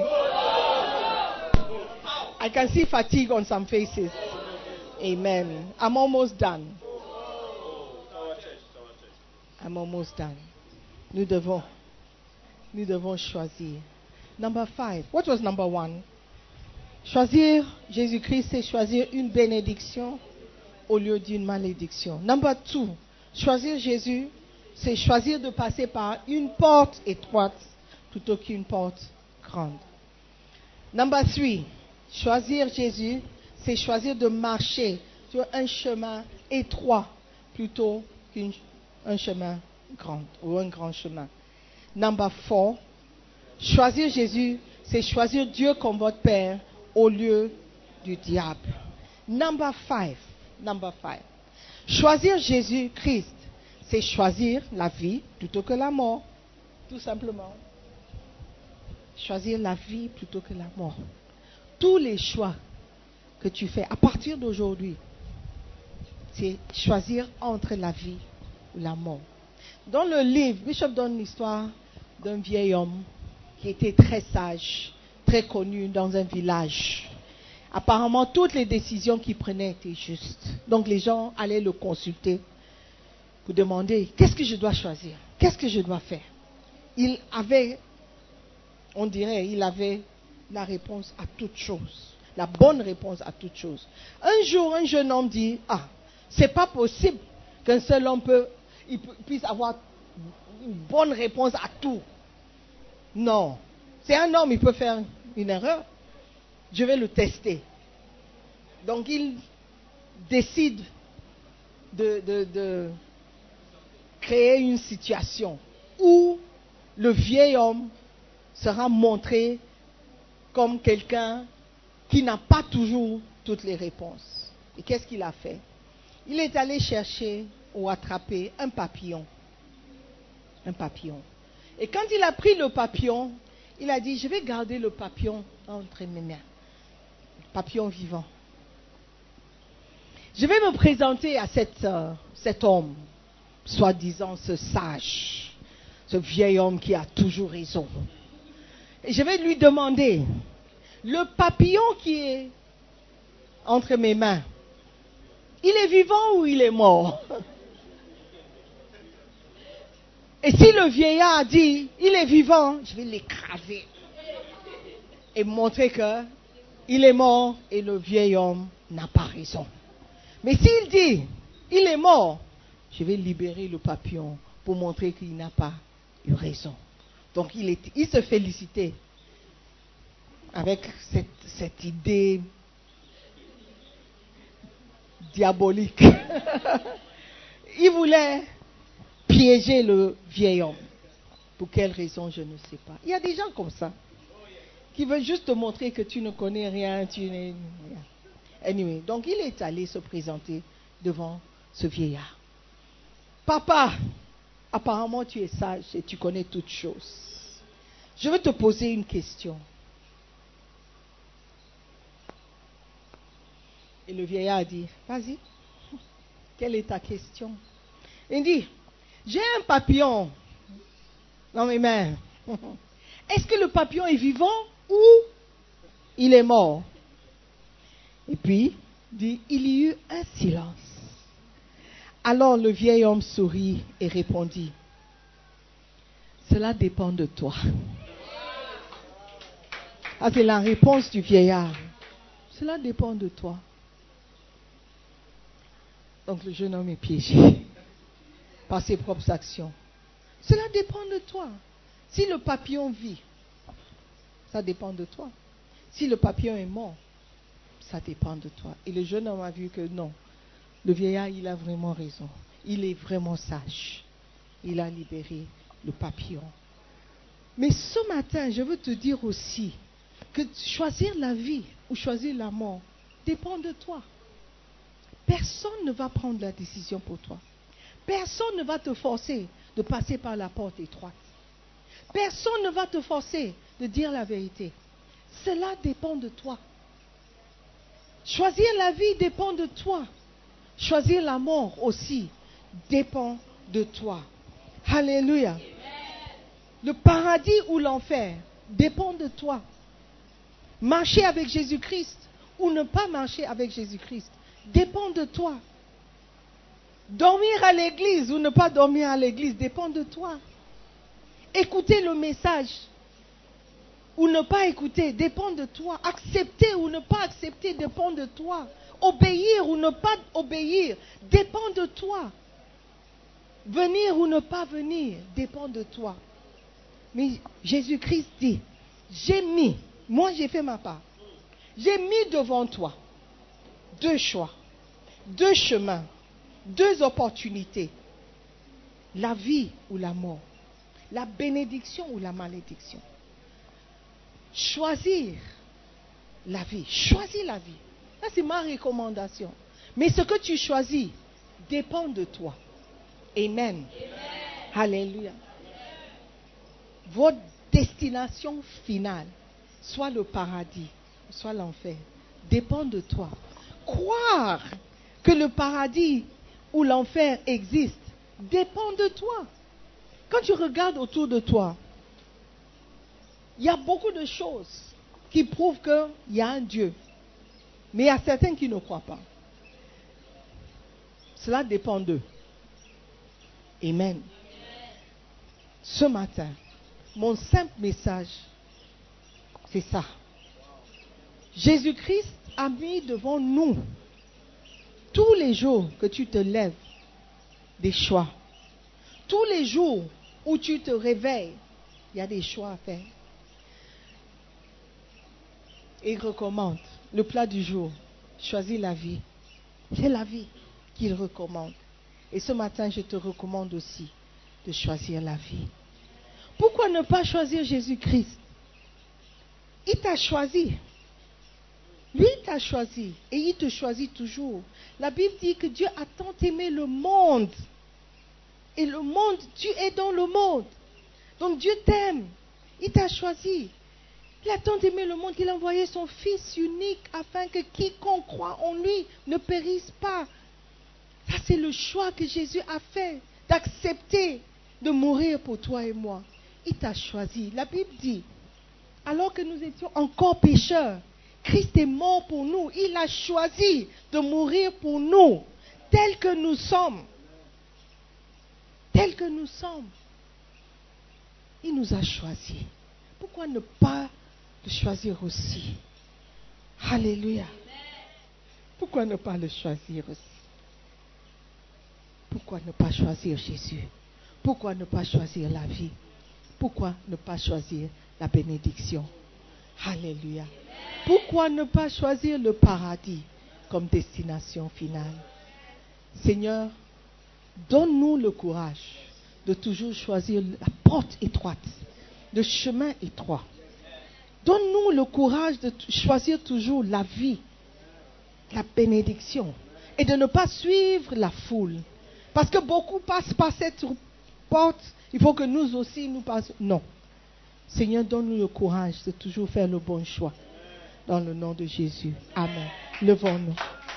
I can see fatigue on some faces. Amen. I'm almost done. I'm almost done. Nous devons, nous devons choisir. Number five. What was number one? Choisir Jésus-Christ, c'est choisir une bénédiction au lieu d'une malédiction. Number two. Choisir Jésus, c'est choisir de passer par une porte étroite plutôt qu'une porte grande. Number three. Choisir Jésus, c'est choisir de marcher sur un chemin étroit plutôt qu'un chemin grand ou un grand chemin. Number four. Choisir Jésus, c'est choisir Dieu comme votre Père au lieu du diable. Number five. Number five. Choisir Jésus-Christ, c'est choisir la vie plutôt que la mort. Tout simplement. Choisir la vie plutôt que la mort. Tous les choix que tu fais à partir d'aujourd'hui, c'est choisir entre la vie ou la mort. Dans le livre, Bishop donne l'histoire d'un vieil homme qui était très sage, très connu dans un village. Apparemment, toutes les décisions qu'il prenait étaient justes. Donc les gens allaient le consulter pour demander, qu'est-ce que je dois choisir? Qu'est-ce que je dois faire? Il avait, on dirait, il avait la réponse à toutes choses. La bonne réponse à toutes choses. Un jour, un jeune homme dit, ah, c'est pas possible qu'un seul homme peut, il puisse avoir une bonne réponse à tout. Non. C'est un homme, il peut faire une erreur. Je vais le tester. Donc il décide de, de, de créer une situation où le vieil homme sera montré comme quelqu'un qui n'a pas toujours toutes les réponses. Et qu'est-ce qu'il a fait? Il est allé chercher ou attraper un papillon. Un papillon. Et quand il a pris le papillon, il a dit, je vais garder le papillon entre mes mains. Le papillon vivant. Je vais me présenter à cette, euh, cet homme, soi-disant ce sage, ce vieil homme qui a toujours raison. Et je vais lui demander, le papillon qui est entre mes mains, il est vivant ou il est mort? Et si le vieillard dit, il est vivant, je vais l'écraser et montrer que il est mort et le vieil homme n'a pas raison. Mais s'il dit, il est mort, je vais libérer le papillon pour montrer qu'il n'a pas eu raison. Donc il, est, il se félicitait avec cette, cette idée diabolique. Il voulait piéger le vieil homme. Pour quelle raison, je ne sais pas. Il y a des gens comme ça, qui veulent juste te montrer que tu ne connais rien, tu n'es rien. Anyway, donc il est allé se présenter devant ce vieillard. Papa, apparemment tu es sage et tu connais toutes choses. Je vais te poser une question. Et le vieillard a dit, vas-y, quelle est ta question? Il dit, j'ai un papillon dans mes mains. Est-ce que le papillon est vivant ou il est mort? Et puis, dit, il y eut un silence. Alors le vieil homme sourit et répondit, cela dépend de toi. Ah, c'est la réponse du vieillard. Cela dépend de toi. Donc le jeune homme est piégé par ses propres actions. Cela dépend de toi. Si le papillon vit, ça dépend de toi. Si le papillon est mort, ça dépend de toi. Et le jeune homme a vu que non, le vieillard, il a vraiment raison. Il est vraiment sage. Il a libéré le papillon. Mais ce matin, je veux te dire aussi que choisir la vie ou choisir la mort dépend de toi. Personne ne va prendre la décision pour toi. Personne ne va te forcer de passer par la porte étroite. Personne ne va te forcer de dire la vérité. Cela dépend de toi. Choisir la vie dépend de toi. Choisir la mort aussi dépend de toi. Alléluia. Le paradis ou l'enfer dépend de toi. Marcher avec Jésus-Christ ou ne pas marcher avec Jésus-Christ dépend de toi. Dormir à l'église ou ne pas dormir à l'église dépend de toi. Écouter le message ou ne pas écouter dépend de toi. Accepter ou ne pas accepter dépend de toi. Obéir ou ne pas obéir dépend de toi. Venir ou ne pas venir dépend de toi. Mais Jésus-Christ dit, j'ai mis, moi j'ai fait ma part, j'ai mis devant toi deux choix, deux chemins, deux opportunités, la vie ou la mort, la bénédiction ou la malédiction. Choisir la vie, choisis la vie. Ça c'est ma recommandation. Mais ce que tu choisis dépend de toi. Amen. Amen. Alléluia. Votre destination finale, soit le paradis, soit l'enfer, dépend de toi. Croire que le paradis ou l'enfer existe dépend de toi. Quand tu regardes autour de toi, il y a beaucoup de choses qui prouvent qu'il y a un Dieu. Mais il y a certains qui ne croient pas. Cela dépend d'eux. Amen. Ce matin, mon simple message, c'est ça. Jésus-Christ a mis devant nous, tous les jours que tu te lèves, des choix. Tous les jours où tu te réveilles, il y a des choix à faire. Et il recommande le plat du jour. Choisis la vie. C'est la vie qu'il recommande. Et ce matin, je te recommande aussi de choisir la vie. Pourquoi ne pas choisir Jésus-Christ? Il t'a choisi. Lui t'a choisi. Et il te choisit toujours. La Bible dit que Dieu a tant aimé le monde. Et le monde, tu es dans le monde. Donc Dieu t'aime. Il t'a choisi. Il a tant aimé le monde qu'il a envoyé son Fils unique afin que quiconque croit en lui ne périsse pas. Ça, c'est le choix que Jésus a fait, d'accepter de mourir pour toi et moi. Il t'a choisi. La Bible dit, alors que nous étions encore pécheurs, Christ est mort pour nous. Il a choisi de mourir pour nous, tels que nous sommes. Tels que nous sommes. Il nous a choisis. Pourquoi ne pas le choisir aussi? Alléluia. Pourquoi ne pas le choisir aussi? Pourquoi ne pas choisir Jésus? Pourquoi ne pas choisir la vie? Pourquoi ne pas choisir la bénédiction? Alléluia. Pourquoi ne pas choisir le paradis comme destination finale? Seigneur, donne-nous le courage de toujours choisir la porte étroite, le chemin étroit. Donne-nous le courage de choisir toujours la vie, la bénédiction, et de ne pas suivre la foule. Parce que beaucoup passent par cette porte, il faut que nous aussi nous passions. Non. Seigneur, donne-nous le courage de toujours faire le bon choix. Dans le nom de Jésus. Amen. Levons-nous.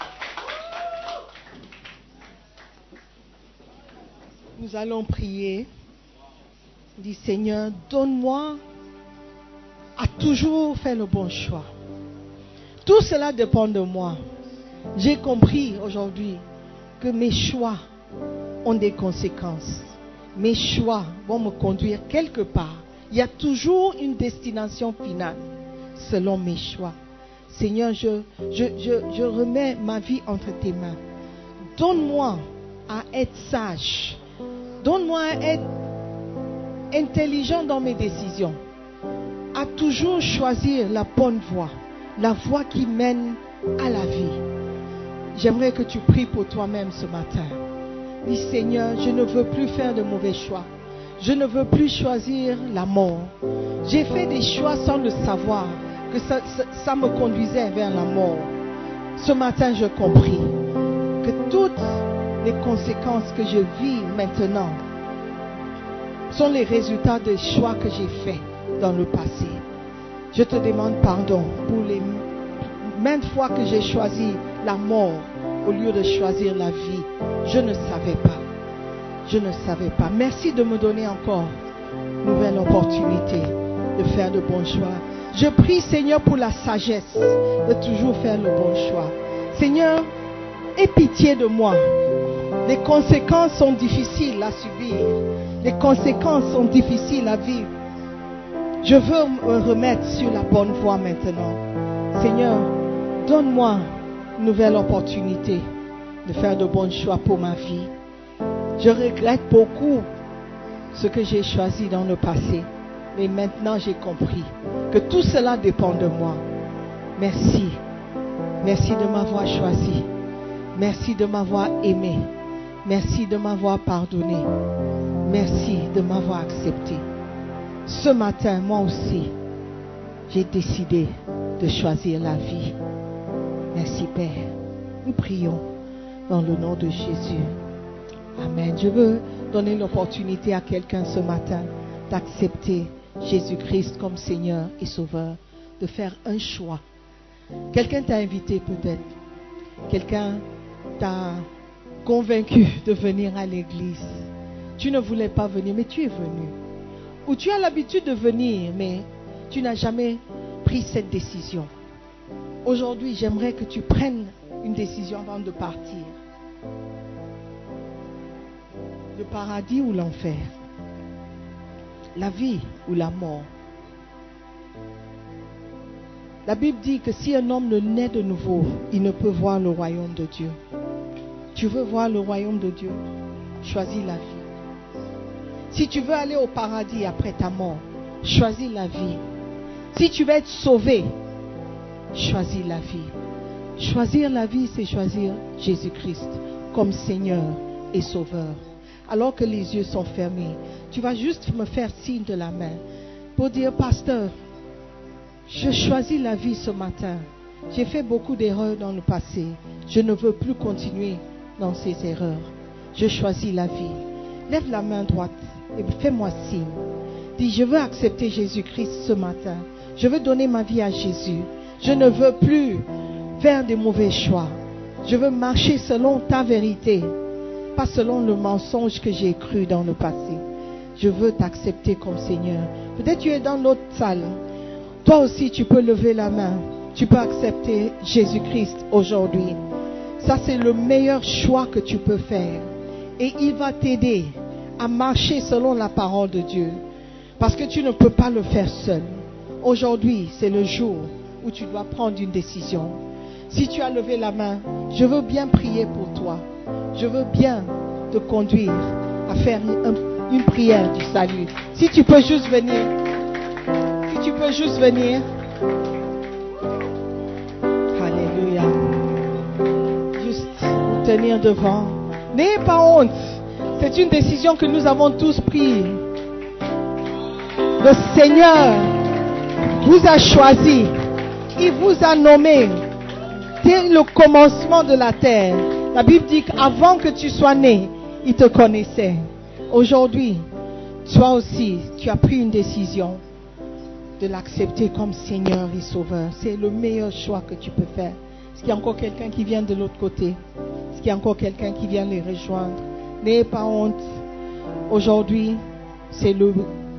Nous allons prier. Dis, Seigneur, donne-moi à toujours faire le bon choix. Tout cela dépend de moi. J'ai compris aujourd'hui que mes choix ont des conséquences. Mes choix vont me conduire quelque part. Il y a toujours une destination finale selon mes choix. Seigneur, je, je, je, je remets ma vie entre tes mains. Donne-moi à être sage. Donne-moi à être intelligent dans mes décisions. À toujours choisir la bonne voie. La voie qui mène à la vie. J'aimerais que tu pries pour toi-même ce matin. Dis, Seigneur, je ne veux plus faire de mauvais choix. Je ne veux plus choisir la mort. J'ai fait des choix sans le savoir, que ça, ça, ça me conduisait vers la mort. Ce matin, je compris que toutes les conséquences que je vis maintenant sont les résultats des choix que j'ai faits dans le passé. Je te demande pardon pour les maintes fois que j'ai choisi la mort au lieu de choisir la vie. Je ne savais pas. Je ne savais pas. Merci de me donner encore une nouvelle opportunité de faire de bons choix. Je prie, Seigneur, pour la sagesse de toujours faire le bon choix. Seigneur, aie pitié de moi. Les conséquences sont difficiles à subir. Les conséquences sont difficiles à vivre. Je veux me remettre sur la bonne voie maintenant. Seigneur, donne-moi une nouvelle opportunité de faire de bons choix pour ma vie. Je regrette beaucoup ce que j'ai choisi dans le passé. Mais maintenant j'ai compris que tout cela dépend de moi. Merci. Merci de m'avoir choisi. Merci de m'avoir aimé. Merci de m'avoir pardonné. Merci de m'avoir accepté. Ce matin, moi aussi, j'ai décidé de choisir la vie. Merci Père. Nous prions dans le nom de Jésus. Amen. Je veux donner l'opportunité à quelqu'un ce matin d'accepter Jésus-Christ comme Seigneur et Sauveur, de faire un choix. Quelqu'un t'a invité peut-être. Quelqu'un t'a convaincu de venir à l'église. Tu ne voulais pas venir, mais tu es venu. Ou tu as l'habitude de venir, mais tu n'as jamais pris cette décision. Aujourd'hui, j'aimerais que tu prennes une décision avant de partir. Le paradis ou l'enfer? La vie ou la mort? La Bible dit que si un homme ne naît de nouveau, il ne peut voir le royaume de Dieu. Tu veux voir le royaume de Dieu? Choisis la vie. Si tu veux aller au paradis après ta mort, choisis la vie. Si tu veux être sauvé, choisis la vie. Choisir la vie, c'est choisir Jésus-Christ comme Seigneur et Sauveur. Alors que les yeux sont fermés, tu vas juste me faire signe de la main pour dire: pasteur, je choisis la vie ce matin. J'ai fait beaucoup d'erreurs dans le passé. Je ne veux plus continuer dans ces erreurs. Je choisis la vie. Lève la main droite et fais-moi signe. Dis: je veux accepter Jésus-Christ ce matin. Je veux donner ma vie à Jésus. Je ne veux plus faire des mauvais choix. Je veux marcher selon ta vérité, pas selon le mensonge que j'ai cru dans le passé. Je veux t'accepter comme Seigneur. Peut-être tu es dans l'autre salle. Toi aussi, tu peux lever la main. Tu peux accepter Jésus-Christ aujourd'hui. Ça, c'est le meilleur choix que tu peux faire. Et il va t'aider à marcher selon la parole de Dieu. Parce que tu ne peux pas le faire seul. Aujourd'hui, c'est le jour où tu dois prendre une décision. Si tu as levé la main, je veux bien prier pour toi. Je veux bien te conduire à faire une, une prière du salut. Si tu peux juste venir. Si tu peux juste venir. Alléluia. Juste vous tenir devant. N'ayez pas honte. C'est une décision que nous avons tous prise. Le Seigneur vous a choisi. Il vous a nommé. Dès le commencement de la terre. La Bible dit qu'avant que tu sois né, il te connaissait. Aujourd'hui, toi aussi, tu as pris une décision de l'accepter comme Seigneur et Sauveur. C'est le meilleur choix que tu peux faire. Est-ce qu'il y a encore quelqu'un qui vient de l'autre côté? Est-ce qu'il y a encore quelqu'un qui vient les rejoindre? N'ayez pas honte. Aujourd'hui, c'est le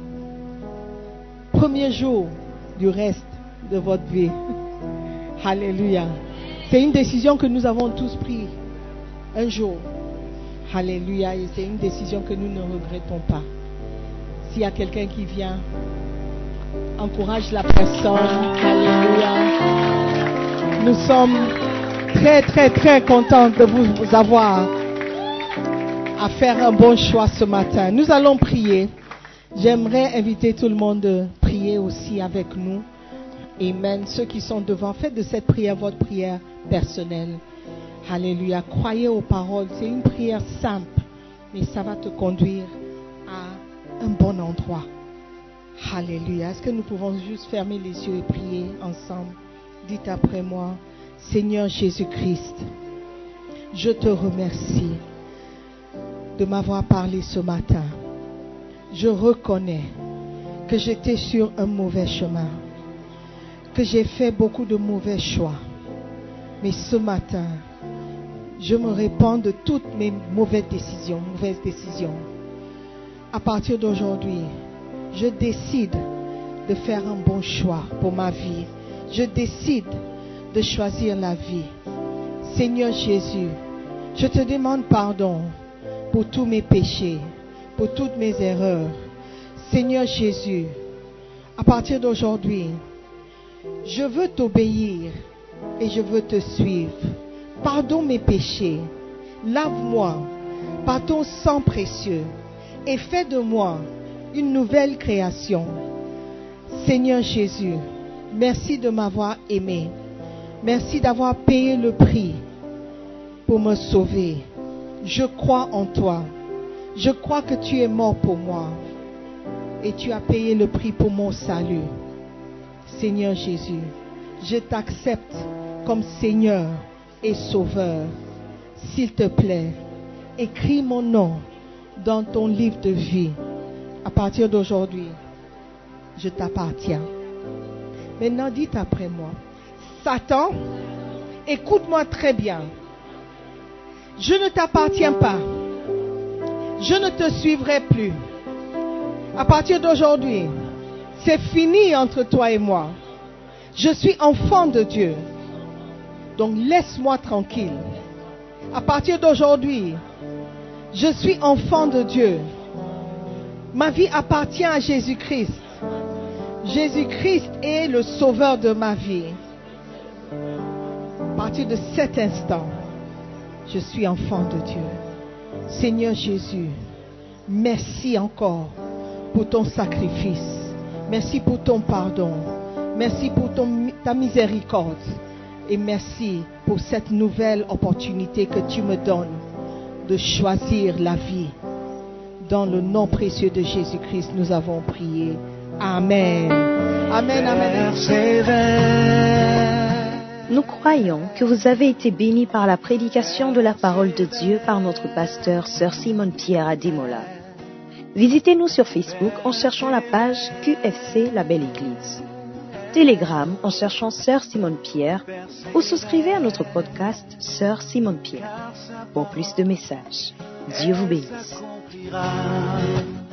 premier jour du reste de votre vie. Alléluia. C'est une décision que nous avons tous prise un jour. Alléluia. Et c'est une décision que nous ne regrettons pas. S'il y a quelqu'un qui vient, encourage la personne. Alléluia. Nous sommes très très très contents de vous avoir à faire un bon choix ce matin. Nous allons prier. J'aimerais inviter tout le monde à prier aussi avec nous. Amen. Ceux qui sont devant, faites de cette prière votre prière personnelle. Alléluia. Croyez aux paroles. C'est une prière simple, mais ça va te conduire à un bon endroit. Alléluia. Est-ce que nous pouvons juste fermer les yeux et prier ensemble? Dites après moi: Seigneur Jésus-Christ, je te remercie de m'avoir parlé ce matin. Je reconnais que j'étais sur un mauvais chemin, que j'ai fait beaucoup de mauvais choix. Mais ce matin, je me répands de toutes mes mauvaises décisions, mauvaises décisions. À partir d'aujourd'hui, je décide de faire un bon choix pour ma vie. Je décide de choisir la vie. Seigneur Jésus, Je te demande pardon pour tous mes péchés, pour toutes mes erreurs. Seigneur Jésus, à partir d'aujourd'hui, je veux t'obéir et je veux te suivre. Pardonne mes péchés. Lave-moi par ton sang précieux et fais de moi une nouvelle création. Seigneur Jésus, merci de m'avoir aimé. Merci d'avoir payé le prix pour me sauver. Je crois en toi. Je crois que tu es mort pour moi et tu as payé le prix pour mon salut. Seigneur Jésus, je t'accepte comme Seigneur et Sauveur. S'il te plaît, écris mon nom dans ton livre de vie. À partir d'aujourd'hui, je t'appartiens. Maintenant, dites après moi, Satan, écoute-moi très bien. Je ne t'appartiens pas. Je ne te suivrai plus. À partir d'aujourd'hui, c'est fini entre toi et moi. Je suis enfant de Dieu. Donc laisse-moi tranquille. À partir d'aujourd'hui, je suis enfant de Dieu. Ma vie appartient à Jésus-Christ. Jésus-Christ est le sauveur de ma vie. À partir de cet instant, je suis enfant de Dieu. Seigneur Jésus, merci encore pour ton sacrifice. Merci pour ton pardon. Merci pour ton, ta miséricorde. Et merci pour cette nouvelle opportunité que tu me donnes de choisir la vie. Dans le nom précieux de Jésus-Christ, nous avons prié. Amen. Amen, amen. Nous croyons que vous avez été bénis par la prédication de la parole de Dieu par notre pasteur, Sœur Simone Pierre Ademola. Visitez-nous sur Facebook en cherchant la page Q F C La Belle Église. Telegram en cherchant Sœur Simone Pierre ou souscrivez à notre podcast Sœur Simone Pierre pour plus de messages. Dieu vous bénisse.